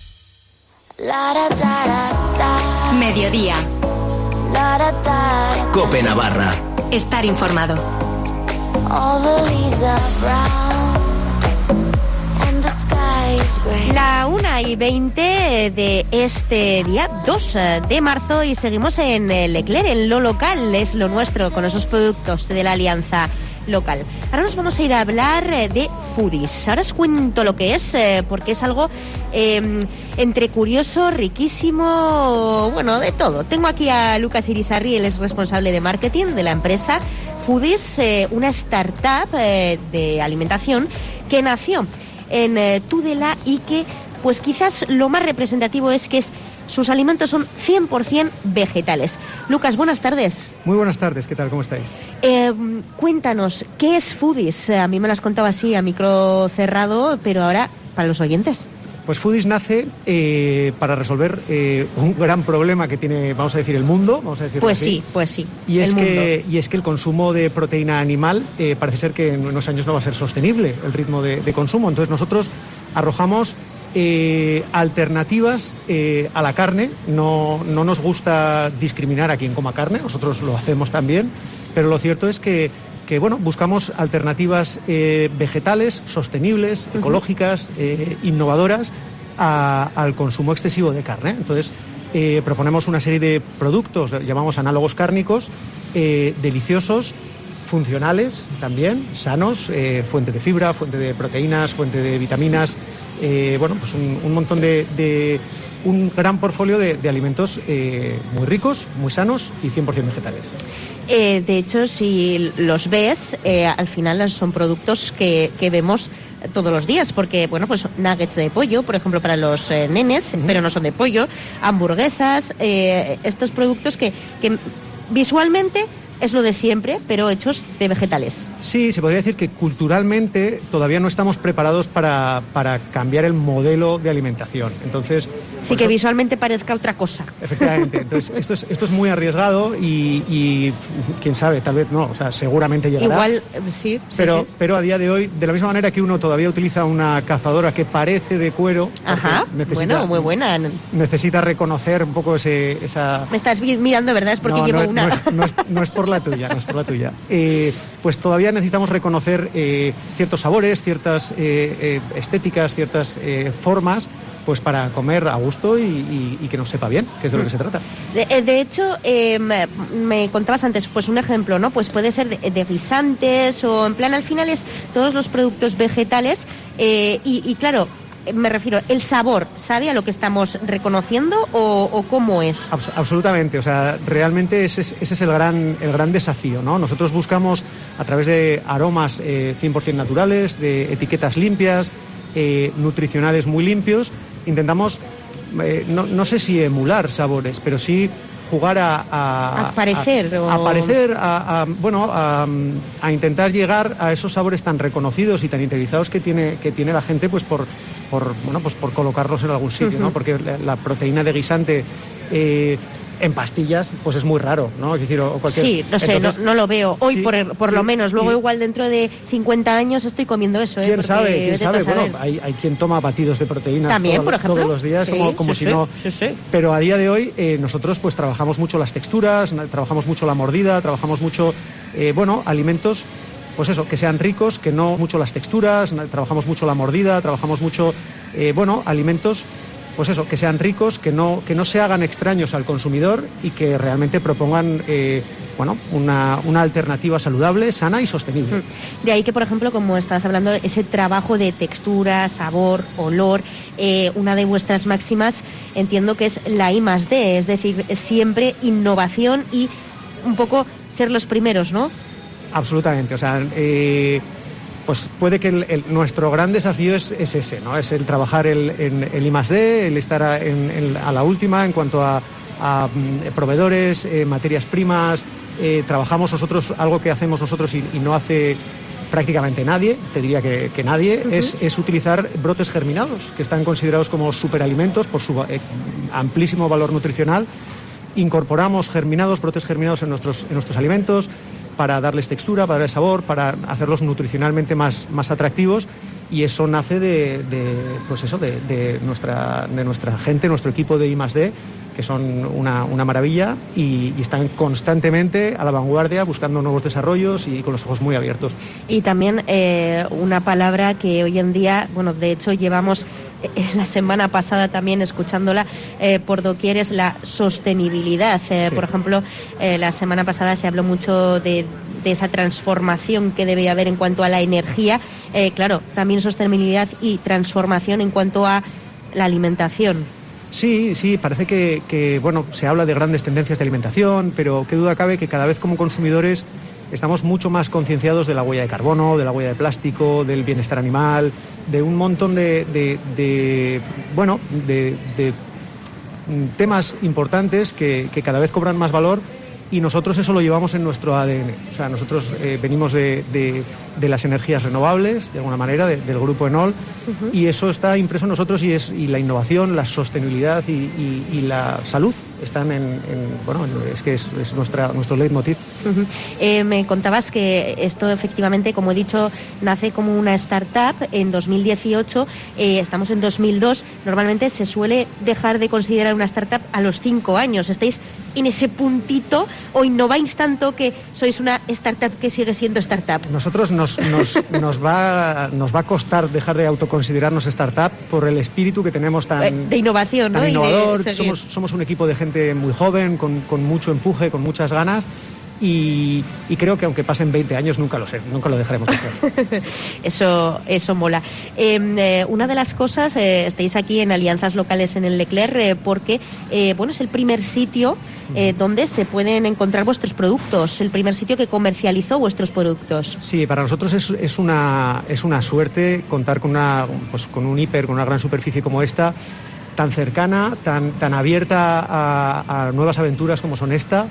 Mediodía. Cope Navarra. Estar informado. La 1:20 de este día 2 de marzo y seguimos en Leclerc, en lo local, es lo nuestro, con esos productos de la alianza local. Ahora nos vamos a ir a hablar de foodies. Ahora os cuento lo que es, porque es algo entre curioso, riquísimo, bueno, de todo. Tengo aquí a Lucas Irisarri, él es responsable de marketing de la empresa Foodies, una startup de alimentación que nació en Tudela y que, pues quizás lo más representativo es que sus alimentos son 100% vegetales. Lucas, buenas tardes. Muy buenas tardes, ¿qué tal? ¿Cómo estáis? Cuéntanos, ¿qué es Foodies? A mí me lo has contado así, a micro cerrado, pero ahora para los oyentes. Pues Foodies nace para resolver un gran problema que tiene, vamos a decir, el mundo. Vamos a decirlo pues así. Sí, pues sí. Y es que el consumo de proteína animal parece ser que en unos años no va a ser sostenible el ritmo de consumo. Entonces nosotros arrojamos alternativas a la carne. No nos gusta discriminar a quien coma carne, nosotros lo hacemos también, pero lo cierto es que bueno, buscamos alternativas vegetales, sostenibles, ecológicas, innovadoras al consumo excesivo de carne. Entonces, proponemos una serie de productos, llamamos análogos cárnicos, deliciosos, funcionales también, sanos, fuente de fibra, fuente de proteínas, fuente de vitaminas, bueno, pues un montón un gran portfolio de alimentos muy ricos, muy sanos y 100% vegetales. De hecho, si los ves, al final son productos que vemos todos los días, porque, bueno, pues nuggets de pollo, por ejemplo, para los nenes, pero no son de pollo, hamburguesas, estos productos que visualmente es lo de siempre, pero hechos de vegetales. Sí, se podría decir que culturalmente todavía no estamos preparados para cambiar el modelo de alimentación. Entonces, sí, que visualmente parezca otra cosa. Efectivamente. Entonces, esto es muy arriesgado y quién sabe, tal vez no, o sea, seguramente llegará. Igual, sí. Pero a día de hoy, de la misma manera que uno todavía utiliza una cazadora que parece de cuero, ajá, bueno, muy buena. Necesita reconocer un poco esa... Me estás mirando, ¿verdad? Es porque llevo una. No es por la tuya, no es por la tuya. Pues todavía necesitamos reconocer ciertos sabores, ciertas estéticas, ciertas formas, pues para comer a gusto y que nos sepa bien, que es de lo que se trata. De hecho, me contabas antes, pues un ejemplo, ¿no? Pues puede ser de guisantes o en plan, al final es todos los productos vegetales y claro, me refiero, ¿el sabor sabe a lo que estamos reconociendo o cómo es? Absolutamente, o sea, realmente ese es el gran desafío, ¿no? Nosotros buscamos a través de aromas 100% naturales, de etiquetas limpias, nutricionales muy limpios, intentamos, no sé si emular sabores, pero sí jugar a intentar llegar a esos sabores tan reconocidos y tan interiorizados que tiene la gente, pues por colocarlos en algún sitio, ¿no? Porque la proteína de guisante en pastillas, pues es muy raro, ¿no? Es decir, o cualquier... Sí, no sé, no lo veo hoy, sí, por lo menos. Luego igual dentro de 50 años estoy comiendo eso, ¿Quién sabe? Bueno, hay quien toma batidos de proteínas también, por ejemplo, todos los días, sí, como si no... Sí. Pero a día de hoy nosotros pues trabajamos mucho las texturas, trabajamos mucho la mordida, trabajamos mucho, alimentos, pues eso, que sean ricos, que no mucho las texturas, trabajamos mucho la mordida, trabajamos mucho, alimentos, pues eso, que sean ricos, que no se hagan extraños al consumidor y que realmente propongan una alternativa saludable, sana y sostenible. De ahí que, por ejemplo, como estabas hablando, ese trabajo de textura, sabor, olor, una de vuestras máximas entiendo que es la I+D, es decir, siempre innovación y un poco ser los primeros, ¿no? Absolutamente, o sea... pues puede que nuestro gran desafío es ese, ¿no? Es el trabajar en el I+D, el estar a la última en cuanto a proveedores, materias primas. Trabajamos nosotros, algo que hacemos nosotros y no hace prácticamente nadie, te diría que nadie, es utilizar brotes germinados, que están considerados como superalimentos por su amplísimo valor nutricional. incorporamos brotes germinados en nuestros alimentos para darles textura, para darles sabor, para hacerlos nutricionalmente más atractivos, y eso nace de nuestra gente, nuestro equipo de I+D, que son una maravilla y están constantemente a la vanguardia buscando nuevos desarrollos y con los ojos muy abiertos. Y también una palabra que hoy en día, bueno, de hecho llevamos la semana pasada también escuchándola por doquier, es la sostenibilidad. Sí. Por ejemplo, la semana pasada se habló mucho de esa transformación que debe haber en cuanto a la energía. Claro, también sostenibilidad y transformación en cuanto a la alimentación. Sí, parece que bueno, se habla de grandes tendencias de alimentación, pero qué duda cabe que cada vez como consumidores estamos mucho más concienciados de la huella de carbono, de la huella de plástico, del bienestar animal, de un montón de temas importantes que cada vez cobran más valor, y nosotros eso lo llevamos en nuestro ADN. O sea, nosotros venimos de las energías renovables, de alguna manera, del grupo Enol, y eso está impreso en nosotros, y la innovación, la sostenibilidad y la salud están es nuestro leitmotiv. Me contabas que esto efectivamente, como he dicho, nace como una startup en 2018, estamos en 2002, normalmente se suele dejar de considerar una startup a los 5 años. ¿Estáis en ese puntito o innováis tanto que sois una startup que sigue siendo startup? Nosotros nos va a costar dejar de autoconsiderarnos startup por el espíritu que tenemos tan de innovación, tan ¿no? innovador. Y de somos un equipo de gente muy joven, con mucho empuje, con muchas ganas. Y creo que aunque pasen 20 años nunca lo dejaremos de hacer. Eso mola. Una de las cosas, estáis aquí en alianzas locales en el Leclerc porque es el primer sitio donde se pueden encontrar vuestros productos, el primer sitio que comercializó vuestros productos. Sí, para nosotros es una suerte contar con un hiper, con una gran superficie como esta, tan cercana, tan abierta a nuevas aventuras como son esta.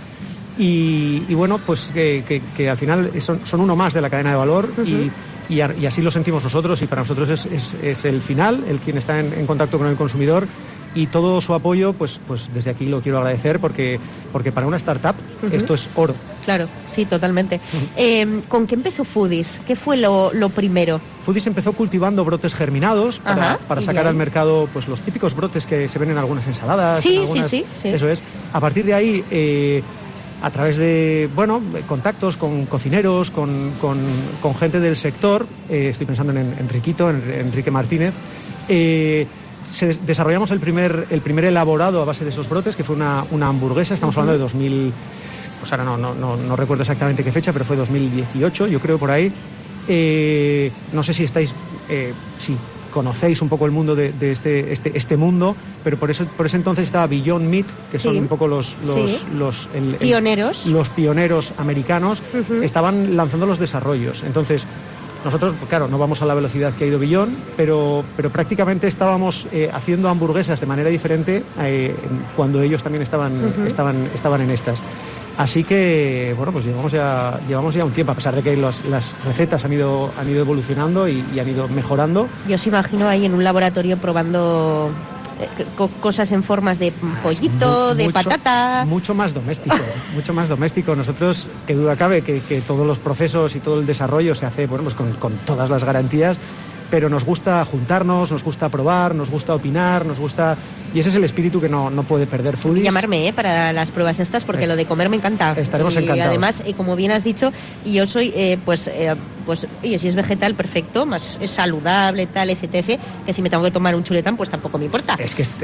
Y bueno, pues que al final son uno más de la cadena de valor, y así lo sentimos nosotros, y para nosotros es el final, el quien está en contacto con el consumidor, y todo su apoyo, pues desde aquí lo quiero agradecer, porque para una startup esto es oro. Claro, sí, totalmente. ¿Con qué empezó Foodies? ¿Qué fue lo primero? Foodies empezó cultivando brotes germinados para sacar al mercado pues los típicos brotes que se ven en algunas ensaladas. Sí. Eso es. A partir de ahí, a través de contactos con cocineros, con gente del sector, estoy pensando en Enrique Martínez, desarrollamos el primer elaborado a base de esos brotes, que fue una hamburguesa. Estamos hablando de 2000, pues ahora no recuerdo exactamente qué fecha, pero fue 2018, yo creo, por ahí. No sé si estáis, si conocéis un poco el mundo de este mundo, pero por ese entonces estaba Beyond Meat, que son un poco los pioneros. Los pioneros americanos, estaban lanzando los desarrollos. Entonces, nosotros, claro, no vamos a la velocidad que ha ido Beyond, pero prácticamente estábamos haciendo hamburguesas de manera diferente cuando ellos también estaban en estas. Así que, pues llevamos ya un tiempo, a pesar de que las recetas han ido evolucionando y han ido mejorando. Yo os imagino ahí en un laboratorio probando cosas en formas de pollito, de patata. Mucho más doméstico. Nosotros, qué duda cabe que todos los procesos y todo el desarrollo se hace con todas las garantías, pero nos gusta juntarnos, nos gusta probar, nos gusta opinar, y ese es el espíritu que no puede perder Foodies. Llamarme para las pruebas estas, porque lo de comer me encanta. Estaremos encantados. Y además, como bien has dicho, yo soy, oye, si es vegetal, perfecto, más es saludable, tal, etc., que si me tengo que tomar un chuletán, pues tampoco me importa.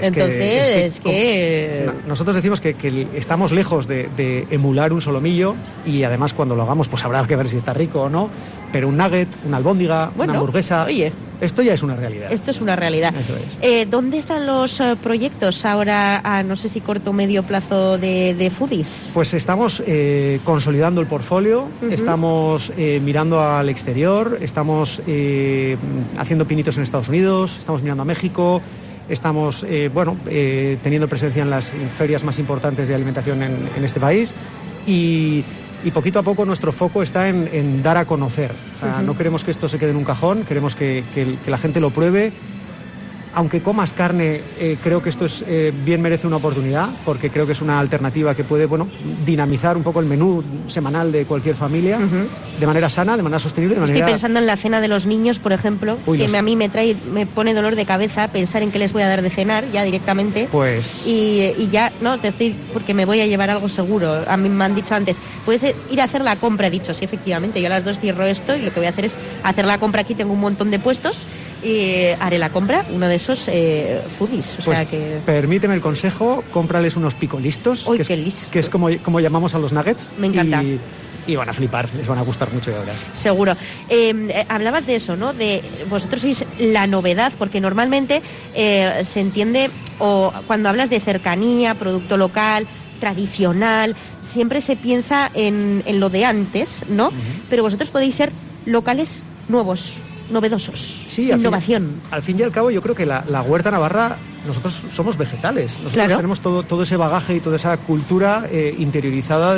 Nosotros decimos que estamos lejos de emular un solomillo, y además cuando lo hagamos, pues habrá que ver si está rico o no, pero un nugget, una albóndiga, una hamburguesa, oye, esto ya es una realidad. Esto es una realidad. Eso es. ¿Dónde están los proyectos ahora, a no sé si corto o medio plazo de Foodies? Pues estamos consolidando el portfolio, estamos mirando al exterior, estamos haciendo pinitos en Estados Unidos, estamos mirando a México, estamos teniendo presencia en las ferias más importantes de alimentación en este país, y poquito a poco nuestro foco está en dar a conocer. O sea, no queremos que esto se quede en un cajón, queremos que la gente lo pruebe aunque comas carne, creo que esto es bien merece una oportunidad, porque creo que es una alternativa que puede, bueno, dinamizar un poco el menú semanal de cualquier familia, de manera sana, de manera sostenible, de manera... Estoy pensando en la cena de los niños, por ejemplo, a mí me pone dolor de cabeza pensar en qué les voy a dar de cenar ya directamente. Pues... Y ya, no, porque me voy a llevar algo seguro. A mí me han dicho antes, puedes ir a hacer la compra, he dicho, sí, efectivamente, yo a las 2 cierro esto y lo que voy a hacer es hacer la compra. Aquí tengo un montón de puestos y haré la compra, uno de esos foodies. O pues sea que... permíteme el consejo, cómprales unos picolistos, que es como llamamos a los nuggets. Me encanta. Y van a flipar, les van a gustar mucho, de verdad. Seguro. Hablabas de eso, ¿no? De vosotros sois la novedad, porque normalmente se entiende, o cuando hablas de cercanía, producto local, tradicional, siempre se piensa en lo de antes, ¿no? Pero vosotros podéis ser locales nuevos, novedosos, sí, innovación. Al fin y al cabo, yo creo que la huerta navarra, nosotros somos vegetales. Nosotros tenemos todo ese bagaje y toda esa cultura interiorizada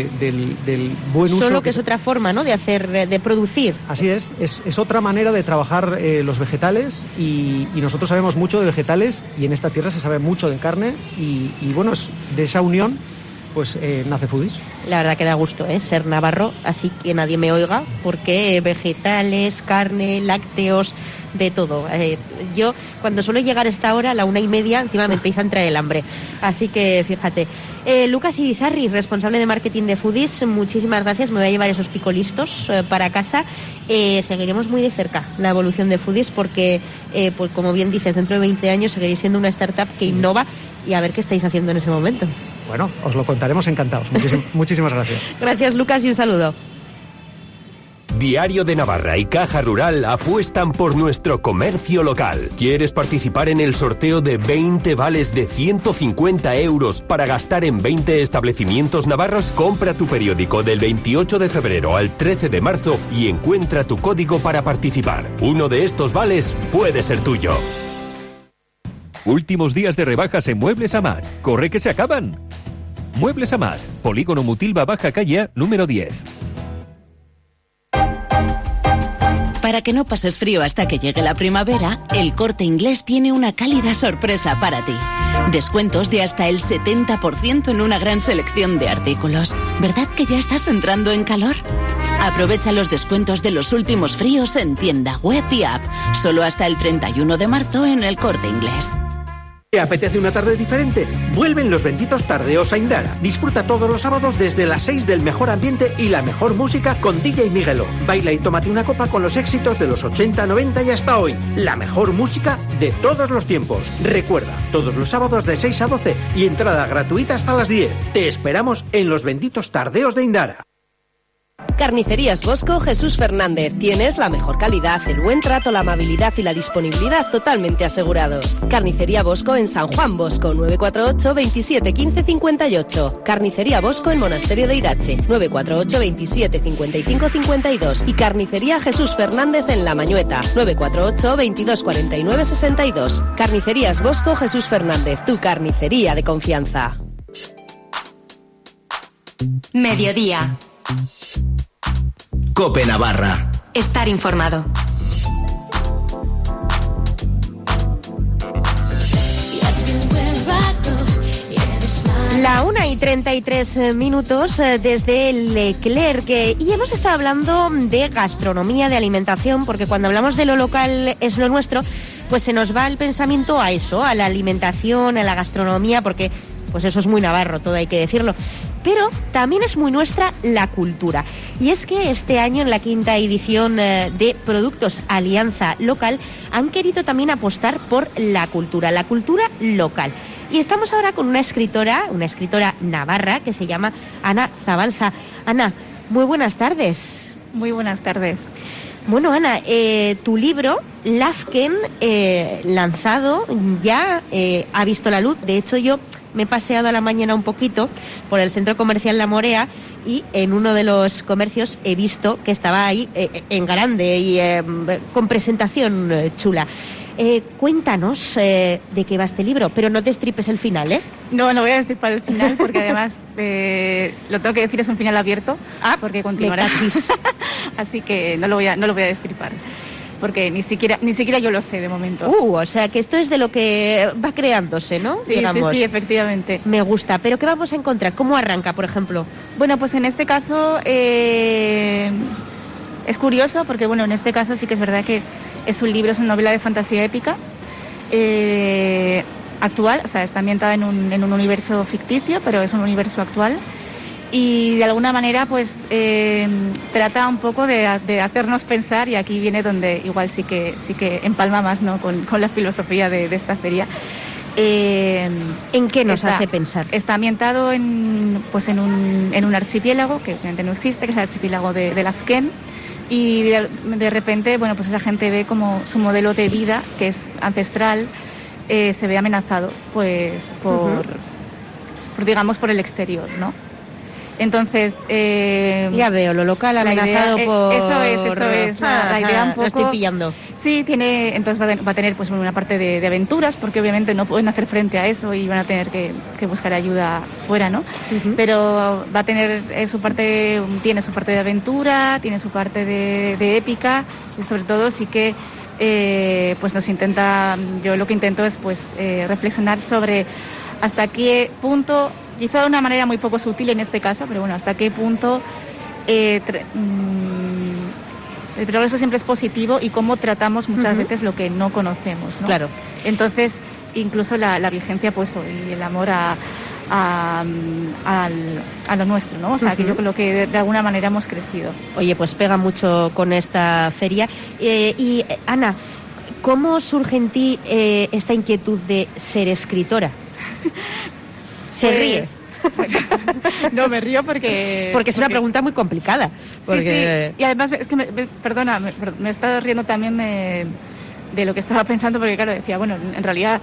del buen uso. Solo que es otra forma, ¿no?, de hacer, de producir. Así es otra manera de trabajar los vegetales y nosotros sabemos mucho de vegetales y en esta tierra se sabe mucho de carne y bueno, de esa unión pues nace Foodies. La verdad que da gusto, ser navarro, así que nadie me oiga, porque vegetales, carne, lácteos, de todo. Yo, cuando suelo llegar a esta hora, a la 1:30, encima me empieza a entrar el hambre. Así que, fíjate. Lucas Irisarri, responsable de marketing de Foodies, muchísimas gracias. Me voy a llevar esos picolistos para casa. Seguiremos muy de cerca la evolución de Foodies, porque, pues como bien dices, dentro de 20 años seguiréis siendo una startup que innova, y a ver qué estáis haciendo en ese momento. Bueno, os lo contaremos encantados. Muchísimas gracias. Gracias, Lucas, y un saludo. Diario de Navarra y Caja Rural apuestan por nuestro comercio local. ¿Quieres participar en el sorteo de 20 vales de 150 euros para gastar en 20 establecimientos navarros? Compra tu periódico del 28 de febrero al 13 de marzo y encuentra tu código para participar. Uno de estos vales puede ser tuyo. Últimos días de rebajas en Muebles Amat. ¡Corre que se acaban! Muebles Amat, Polígono Mutilva Baja Calle, número 10. Para que no pases frío hasta que llegue la primavera, El Corte Inglés tiene una cálida sorpresa para ti. Descuentos de hasta el 70% en una gran selección de artículos. ¿Verdad que ya estás entrando en calor? Aprovecha los descuentos de los últimos fríos en tienda, web y app. Solo hasta el 31 de marzo en El Corte Inglés. ¿Te apetece una tarde diferente? Vuelven los benditos tardeos a Indara. Disfruta todos los sábados desde las 6 del mejor ambiente y la mejor música con DJ Migueló. Baila y tómate una copa con los éxitos de los 80, 90 y hasta hoy. La mejor música de todos los tiempos. Recuerda, todos los sábados de 6 a 12 y entrada gratuita hasta las 10. Te esperamos en los benditos tardeos de Indara. Carnicerías Bosco Jesús Fernández. Tienes la mejor calidad, el buen trato, la amabilidad y la disponibilidad totalmente asegurados. Carnicería Bosco en San Juan Bosco, 948 27 15 58. Carnicería Bosco en Monasterio de Irache, 948 27 55 52. Y Carnicería Jesús Fernández en La Mañueta, 948 22 49 62. Carnicerías Bosco Jesús Fernández, tu carnicería de confianza. Mediodía. COPE Navarra. Estar informado. La 1:33 desde Leclerc, y hemos estado hablando de gastronomía, de alimentación, porque cuando hablamos de lo local es lo nuestro, pues se nos va el pensamiento a eso, a la alimentación, a la gastronomía, porque pues eso es muy navarro, todo hay que decirlo. Pero también es muy nuestra la cultura. Y es que este año, en la 5ª edición de Productos Alianza Local, han querido también apostar por la cultura local. Y estamos ahora con una escritora navarra que se llama Ana Zabalza. Ana, muy buenas tardes. Muy buenas tardes. Bueno, Ana, tu libro, Lafken, lanzado ya, ha visto la luz. De hecho, yo me he paseado a la mañana un poquito por el centro comercial La Morea y en uno de los comercios he visto que estaba ahí en grande y con presentación chula. Cuéntanos de qué va este libro, pero no destripes el final, ¿eh? No voy a destripar el final porque además lo tengo que decir, es un final abierto, porque continuará. Así que no lo voy a destripar. porque ni siquiera yo lo sé de momento. O sea que esto es de lo que va creándose, ¿no? Sí, digamos. sí, efectivamente. Me gusta, pero ¿qué vamos a encontrar? ¿Cómo arranca, por ejemplo? Bueno, pues en este caso es curioso porque, bueno, en este caso sí que es verdad que es un libro, es una novela de fantasía épica actual, o sea, está ambientada en un universo ficticio, pero es un universo actual. Y de alguna manera pues trata un poco de hacernos pensar, y aquí viene donde igual sí que empalma más, ¿no?, con la filosofía de esta feria. ¿En qué nos hace pensar? Está ambientado en un archipiélago que obviamente no existe, que es el archipiélago de Lafken, y de repente, bueno, pues esa gente ve como su modelo de vida, que es ancestral, se ve amenazado pues por digamos por el exterior, ¿no? Entonces ya veo lo local amenazado por eso es la idea un poco. Lo estoy pillando. Sí, entonces va a tener pues una parte de aventuras, porque obviamente no pueden hacer frente a eso y van a tener que buscar ayuda fuera, ¿no? Pero va a tener su parte, tiene su parte de aventura, tiene su parte de épica, y sobre todo sí que pues yo lo que intento es pues reflexionar sobre hasta qué punto, quizá de una manera muy poco sutil en este caso, pero bueno, hasta qué punto el progreso siempre es positivo y cómo tratamos muchas veces lo que no conocemos, ¿no? Claro. Entonces, incluso la vigencia pues y el amor a lo nuestro, ¿no? O sea, aquello con lo que de alguna manera hemos crecido. Oye, pues pega mucho con esta feria. Y Ana, ¿cómo surge en ti esta inquietud de ser escritora? ¿Se ríe? No, me río porque es una pregunta muy complicada. Sí. Y además, es que perdona, me he estado riendo también de lo que estaba pensando, porque claro, decía, bueno, en realidad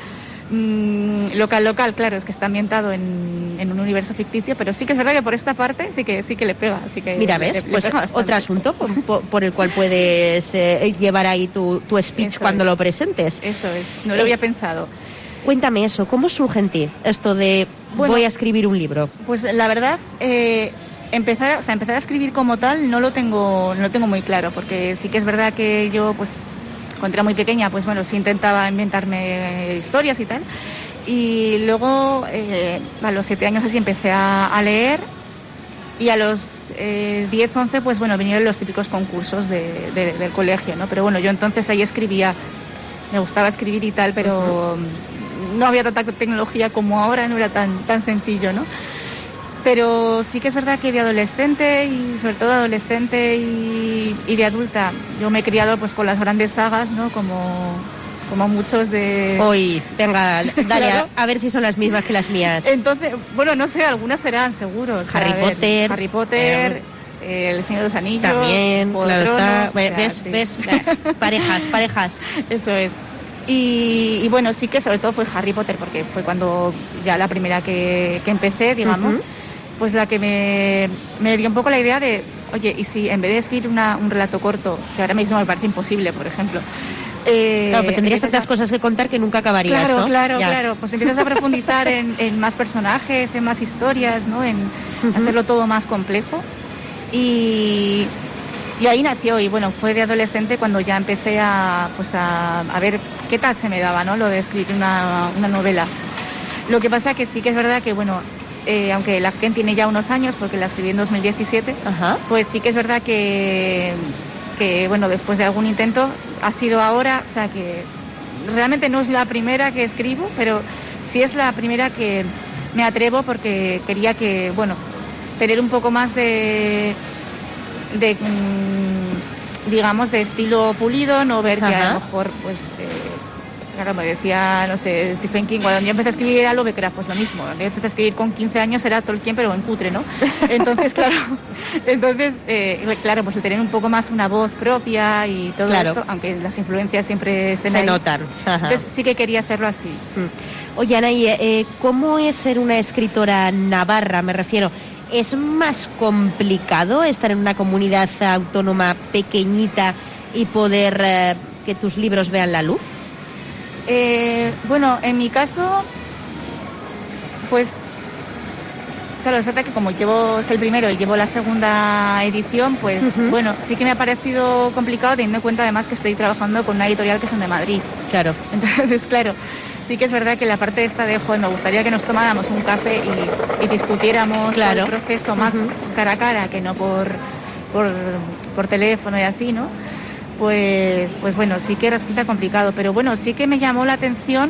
local, claro, es que está ambientado en un universo ficticio, pero sí que es verdad que por esta parte sí que le pega. Así que mira, ¿ves? Pues otro asunto por el cual puedes llevar ahí tu speech eso cuando lo presentes. Eso es, no lo había pensado. Cuéntame eso, ¿cómo surge en ti esto de voy a escribir un libro? Pues la verdad, empezar a escribir como tal no lo tengo muy claro, porque sí que es verdad que yo, pues, cuando era muy pequeña, pues bueno, sí intentaba inventarme historias y tal. Y luego, a los 7 años así empecé a leer, y a los 10, 11, pues bueno, vinieron los típicos concursos del colegio, ¿no? Pero bueno, yo entonces ahí escribía, me gustaba escribir y tal, pero no había tanta tecnología como ahora, no era tan sencillo, ¿no? Pero sí que es verdad que de adolescente, y sobre todo adolescente y de adulta, yo me he criado pues con las grandes sagas, ¿no? Como muchos de... Hoy, venga, dale, claro. a ver si son las mismas que las mías. Entonces, bueno, no sé, algunas serán, seguros. Harry Potter, El Señor de los Anillos. También, claro está. ¿Ves? Parejas. Eso es. Y bueno, sí que sobre todo fue Harry Potter, porque fue cuando ya la primera que empecé, digamos, pues la que me dio un poco la idea de, oye, y si en vez de escribir un relato corto, que ahora mismo me parece imposible, por ejemplo... claro, pero tendrías tantas cosas que contar que nunca acabarías, ¿no? Claro, pues empiezas a profundizar en más personajes, en más historias, ¿no? En hacerlo todo más complejo. Y ahí nació, y bueno, fue de adolescente cuando ya empecé a ver qué tal se me daba, ¿no? Lo de escribir una novela. Lo que pasa que sí que es verdad que, bueno, aunque Lafken tiene ya unos años, porque la escribí en 2017, pues sí que es verdad que, bueno, después de algún intento, ha sido ahora, o sea que realmente no es la primera que escribo, pero sí es la primera que me atrevo, porque quería que, bueno, tener un poco más de digamos, de estilo pulido, no ver que a lo mejor, pues, claro, me decía, no sé, Stephen King, cuando yo empecé a escribir era Lovecraft, pues lo mismo, yo empecé a escribir con 15 años era Tolkien, pero en cutre, ¿no? Entonces, claro, pues el tener un poco más una voz propia y todo esto, aunque las influencias siempre estén ahí. Se notan. Entonces sí que quería hacerlo así. Oye, Anaí, ¿cómo es ser una escritora navarra? Me refiero, ¿es más complicado estar en una comunidad autónoma pequeñita y poder que tus libros vean la luz? Bueno, en mi caso, pues Claro, es verdad que como es el primero y llevo la segunda edición, pues bueno, sí que me ha parecido complicado teniendo en cuenta además que estoy trabajando con una editorial que son de Madrid. Claro. Entonces, claro, sí que es verdad que la parte esta de, me gustaría que nos tomáramos un café y discutiéramos todo el proceso más cara a cara, que no por teléfono y así, ¿no? Pues bueno, sí que resulta complicado, pero bueno, sí que me llamó la atención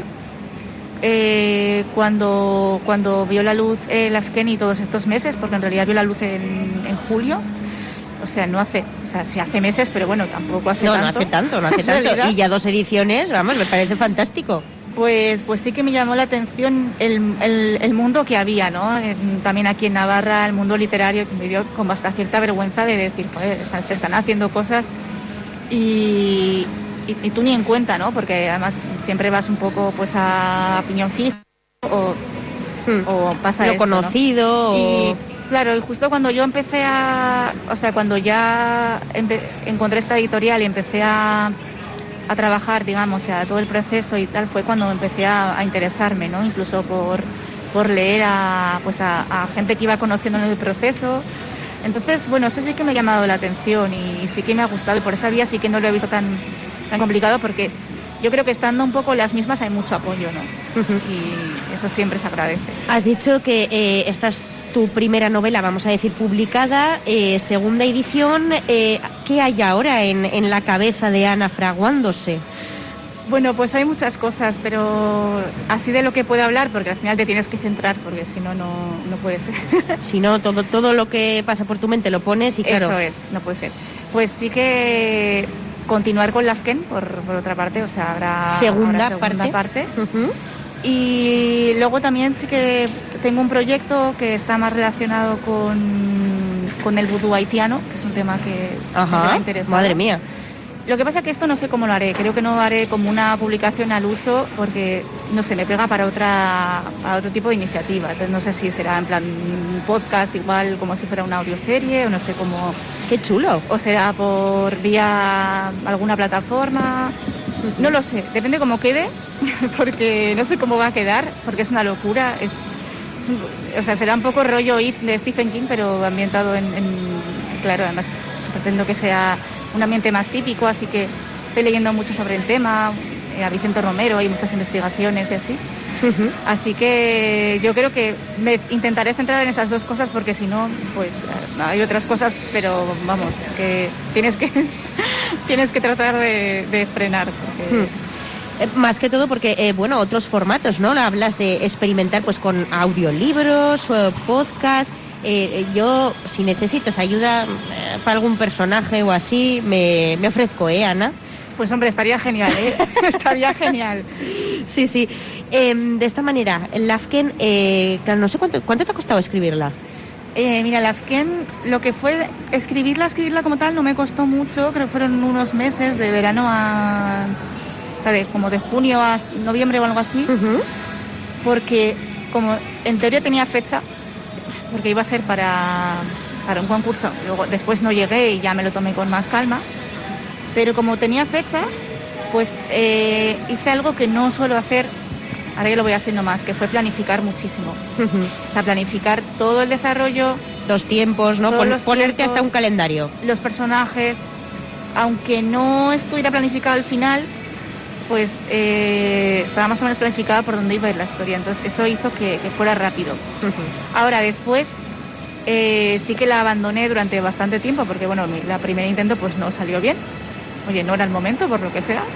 cuando vio la luz el Afghani todos estos meses, porque en realidad vio la luz en julio, o sea, sí hace meses, pero bueno, tampoco hace tanto. No hace tanto, y ya 2 ediciones, vamos, me parece fantástico. Pues sí que me llamó la atención el mundo que había, ¿no? También aquí en Navarra, el mundo literario, que me dio con bastante cierta vergüenza de decir, joder, se están haciendo cosas y tú ni en cuenta, ¿no? Porque además siempre vas un poco pues a opinión fija o pasa lo esto, conocido, ¿no? o... Y claro, justo cuando yo empecé cuando ya encontré esta editorial y empecé a trabajar, digamos, todo el proceso y tal, fue cuando empecé a interesarme, ¿no? Incluso por leer a gente que iba conociendo en el proceso. Entonces, bueno, eso sí que me ha llamado la atención y sí que me ha gustado, y por esa vía sí que no lo he visto tan complicado, porque yo creo que estando un poco las mismas hay mucho apoyo, ¿no? Y eso siempre se agradece. Has dicho que esta es tu primera novela, vamos a decir, publicada, segunda edición. ¿Qué hay ahora en la cabeza de Ana fraguándose? Bueno, pues hay muchas cosas, pero así de lo que puedo hablar, porque al final te tienes que centrar, porque si no, no puede ser. Si no, todo lo que pasa por tu mente lo pones y claro... Eso es, no puede ser. Pues sí que continuar con Lafken, por otra parte, o sea, habrá segunda parte. Y luego también sí que tengo un proyecto que está más relacionado con el vudú haitiano, que es un tema que me interesa. Madre mía. Lo que pasa es que esto no sé cómo lo haré. Creo que no haré como una publicación al uso porque, no sé, me pega para otro tipo de iniciativa. Entonces no sé si será en plan podcast, igual como si fuera una audioserie, o no sé cómo... ¡Qué chulo! O será por vía alguna plataforma. No lo sé, depende cómo quede, porque no sé cómo va a quedar, porque es una locura. O sea, será un poco rollo It de Stephen King, pero ambientado claro, además pretendo que sea un ambiente más típico, así que estoy leyendo mucho sobre el tema, a Vicente Romero, hay muchas investigaciones y así. Así que yo creo que me intentaré centrar en esas dos cosas, porque si no, pues hay otras cosas, pero vamos, es que tienes que tratar de frenar. Porque... Más que todo porque, otros formatos, ¿no? Hablas de experimentar pues con audiolibros, podcast. Yo, si necesitas ayuda para algún personaje o así, me ofrezco, Ana. Pues hombre, estaría genial, estaría genial. Sí. De esta manera, Lafken, claro, no sé cuánto te ha costado escribirla. Mira, Lafken, lo que fue escribirla como tal no me costó mucho, creo que fueron unos meses de verano como de junio a noviembre o algo así, porque como en teoría tenía fecha, porque iba a ser para un concurso, luego después no llegué y ya me lo tomé con más calma, pero como tenía fecha, pues hice algo que no suelo hacer, ahora ya lo voy haciendo más, que fue planificar muchísimo. O sea, planificar todo el desarrollo, los tiempos, ¿no? Ponerte hasta un calendario. Los personajes, aunque no estuviera planificado al final, pues estaba más o menos planificada por dónde iba a ir la historia, entonces eso hizo que fuera rápido. Ahora, después sí que la abandoné durante bastante tiempo, porque bueno, la primera intento pues no salió bien, oye, no era el momento, por lo que sea,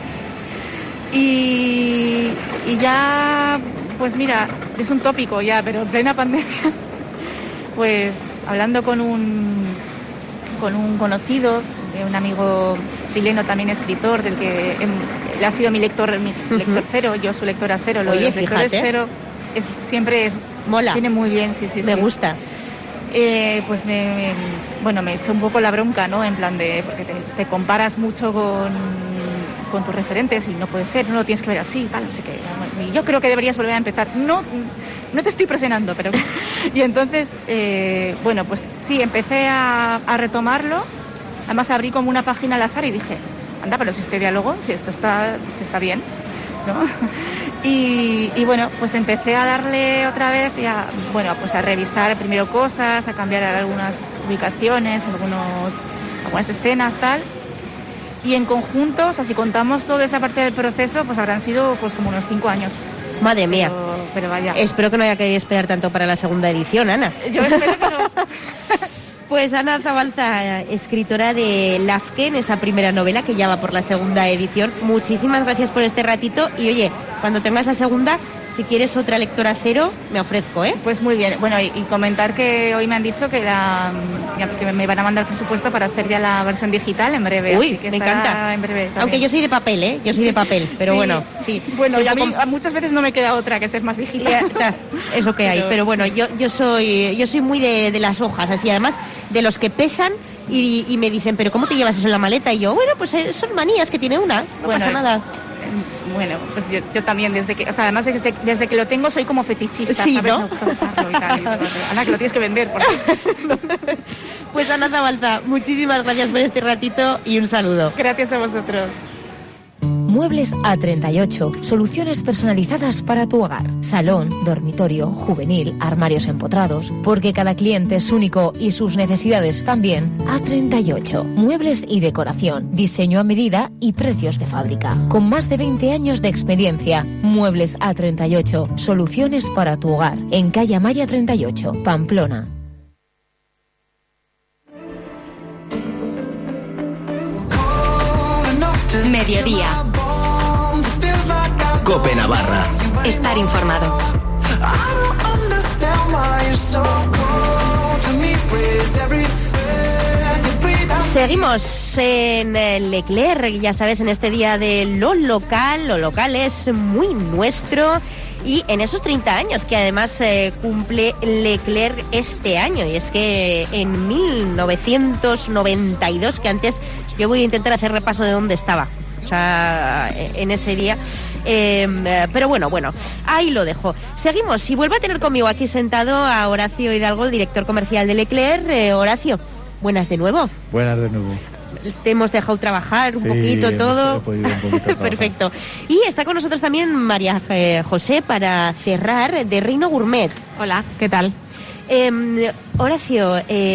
y ya, pues mira, es un tópico ya, pero en plena pandemia, pues hablando con un conocido, un amigo chileno también escritor, del que él ha sido mi lector cero, yo su lectora cero. Lo de los lectores cero siempre mola. Viene muy bien, sí. Me gusta. Pues me echó un poco la bronca, ¿no? En plan de, porque te comparas mucho con tus referentes y no puede ser, no lo tienes que ver así, tal, no sé qué. Y yo creo que deberías volver a empezar. No te estoy presionando, pero... Y entonces, pues sí, empecé a retomarlo. Además abrí como una página al azar y dije, anda, pero si este diálogo, si esto está bien. ¿no? Y bueno, pues empecé a darle otra vez y a revisar primero cosas, a cambiar algunas ubicaciones, algunas escenas, tal. Y en conjunto, o sea, si contamos toda esa parte del proceso, pues habrán sido pues como unos 5 años. Madre mía. Pero vaya. Espero que no haya que esperar tanto para la segunda edición, Ana. Yo espero que no. Pues Ana Zabalza, escritora de Lafken, esa primera novela que ya va por la segunda edición. Muchísimas gracias por este ratito. Y oye, cuando tengas la segunda, si quieres otra lectora cero, me ofrezco, ¿eh? Pues muy bien. Bueno, y comentar que hoy me han dicho que me van a mandar presupuesto para hacer ya la versión digital en breve. Uy, así que me encanta. En breve también. Aunque yo soy de papel, ¿eh? Yo soy de papel, pero sí. Bueno, sí. Bueno, y a mí muchas veces no me queda otra que ser más digital. Es lo que hay. Pero bueno, yo soy muy de las hojas, así, además de los que pesan y me dicen, ¿pero cómo te llevas eso en la maleta? Y yo, bueno, pues son manías que tiene una, no pasa nada. Bueno, pues yo también, además desde que lo tengo soy como fetichista, sí, ¿sabes? ¿no? Me gusta usarlo y tal. Ana, que lo tienes que vender. Pues Ana Zabalza, muchísimas gracias por este ratito y un saludo. Gracias a vosotros. Muebles A38, soluciones personalizadas para tu hogar. Salón, dormitorio, juvenil, armarios empotrados, porque cada cliente es único y sus necesidades también. A38, muebles y decoración, diseño a medida y precios de fábrica. Con más de 20 años de experiencia, Muebles A38, soluciones para tu hogar. En calle Amaya 38, Pamplona. Mediodía. Cope Navarra. Estar informado. Seguimos en Leclerc, ya sabes, en este día de lo local es muy nuestro. Y en esos 30 años que además cumple Leclerc este año. Y es que en 1992, que antes yo voy a intentar hacer repaso de dónde estaba, o sea, en ese día. Pero bueno, ahí lo dejo. Seguimos y vuelvo a tener conmigo aquí sentado a Horacio Hidalgo, el director comercial de Leclerc. Horacio, buenas de nuevo. Buenas de nuevo. Te hemos dejado trabajar un poquito todo. He podido un poquito Perfecto. Y está con nosotros también María José para cerrar, de Reino Gourmet. Hola, ¿qué tal? Horacio,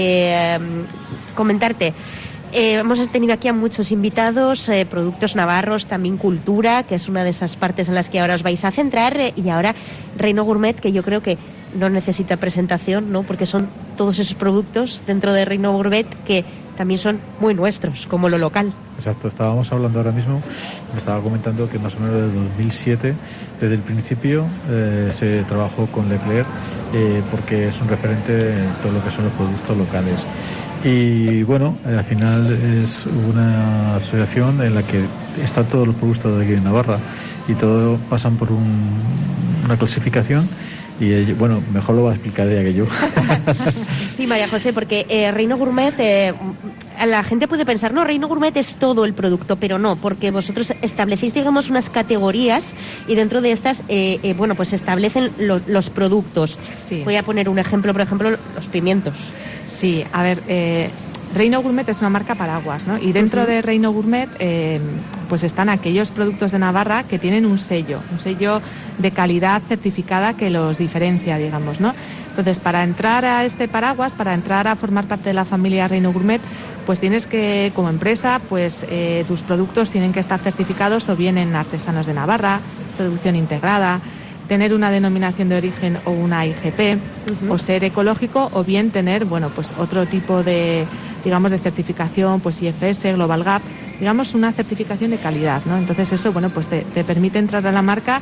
comentarte. Hemos tenido aquí a muchos invitados, productos navarros, también cultura, que es una de esas partes en las que ahora os vais a centrar, y ahora Reino Gourmet, que yo creo que no necesita presentación, ¿no? Porque son todos esos productos dentro de Reino Gourmet que también son muy nuestros, como lo local. Exacto, estábamos hablando ahora mismo, me estaba comentando que más o menos desde 2007, desde el principio, se trabajó con Leclerc, porque es un referente en todo lo que son los productos locales. Y bueno, al final es una asociación en la que están todos los productos de aquí en Navarra y todos pasan por una clasificación. Y bueno, mejor lo va a explicar ella que yo. Sí, María José, porque Reino Gourmet, la gente puede pensar, no, Reino Gourmet es todo el producto, pero no, porque vosotros establecéis, digamos, unas categorías y dentro de estas, pues se establecen los productos. Sí. Voy a poner un ejemplo, por ejemplo, los pimientos. Sí, a ver, Reino Gourmet es una marca paraguas, ¿no? Y dentro de Reino Gourmet pues están aquellos productos de Navarra que tienen un sello de calidad certificada que los diferencia, digamos, ¿no? Entonces, para entrar a este paraguas, para entrar a formar parte de la familia Reino Gourmet, pues tienes que, como empresa, pues tus productos tienen que estar certificados o bien en Artesanos de Navarra, producción integrada, tener una denominación de origen o una IGP, o ser ecológico, o bien tener, bueno, pues otro tipo de, digamos, de certificación, pues IFS, Global Gap, digamos, una certificación de calidad, ¿no? Entonces eso, bueno, pues te permite entrar a la marca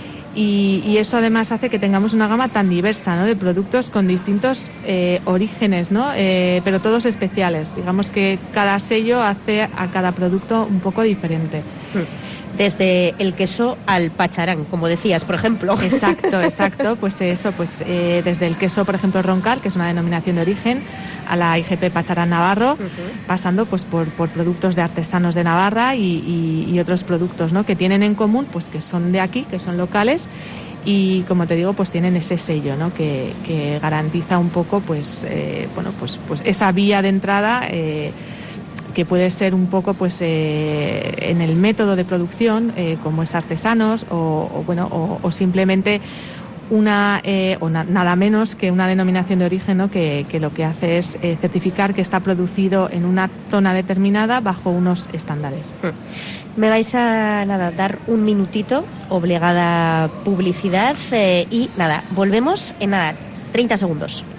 y eso además hace que tengamos una gama tan diversa, ¿no? De productos con distintos orígenes, ¿no? Pero todos especiales. Digamos que cada sello hace a cada producto un poco diferente. Desde el queso al pacharán, como decías, por ejemplo. Exacto. Pues eso, desde el queso, por ejemplo, Roncal, que es una denominación de origen, a la IGP Pacharán Navarro, pasando pues por productos de Artesanos de Navarra y otros productos, ¿no? Que tienen en común, pues que son de aquí, que son locales y, como te digo, pues tienen ese sello, ¿no? Que garantiza un poco, pues esa vía de entrada. que puede ser un poco pues en el método de producción, como es artesanos o simplemente nada menos que una denominación de origen, ¿no? que lo que hace es certificar que está producido en una zona determinada bajo unos estándares. Me vais a dar un minutito, obligada publicidad, y volvemos en 30 segundos.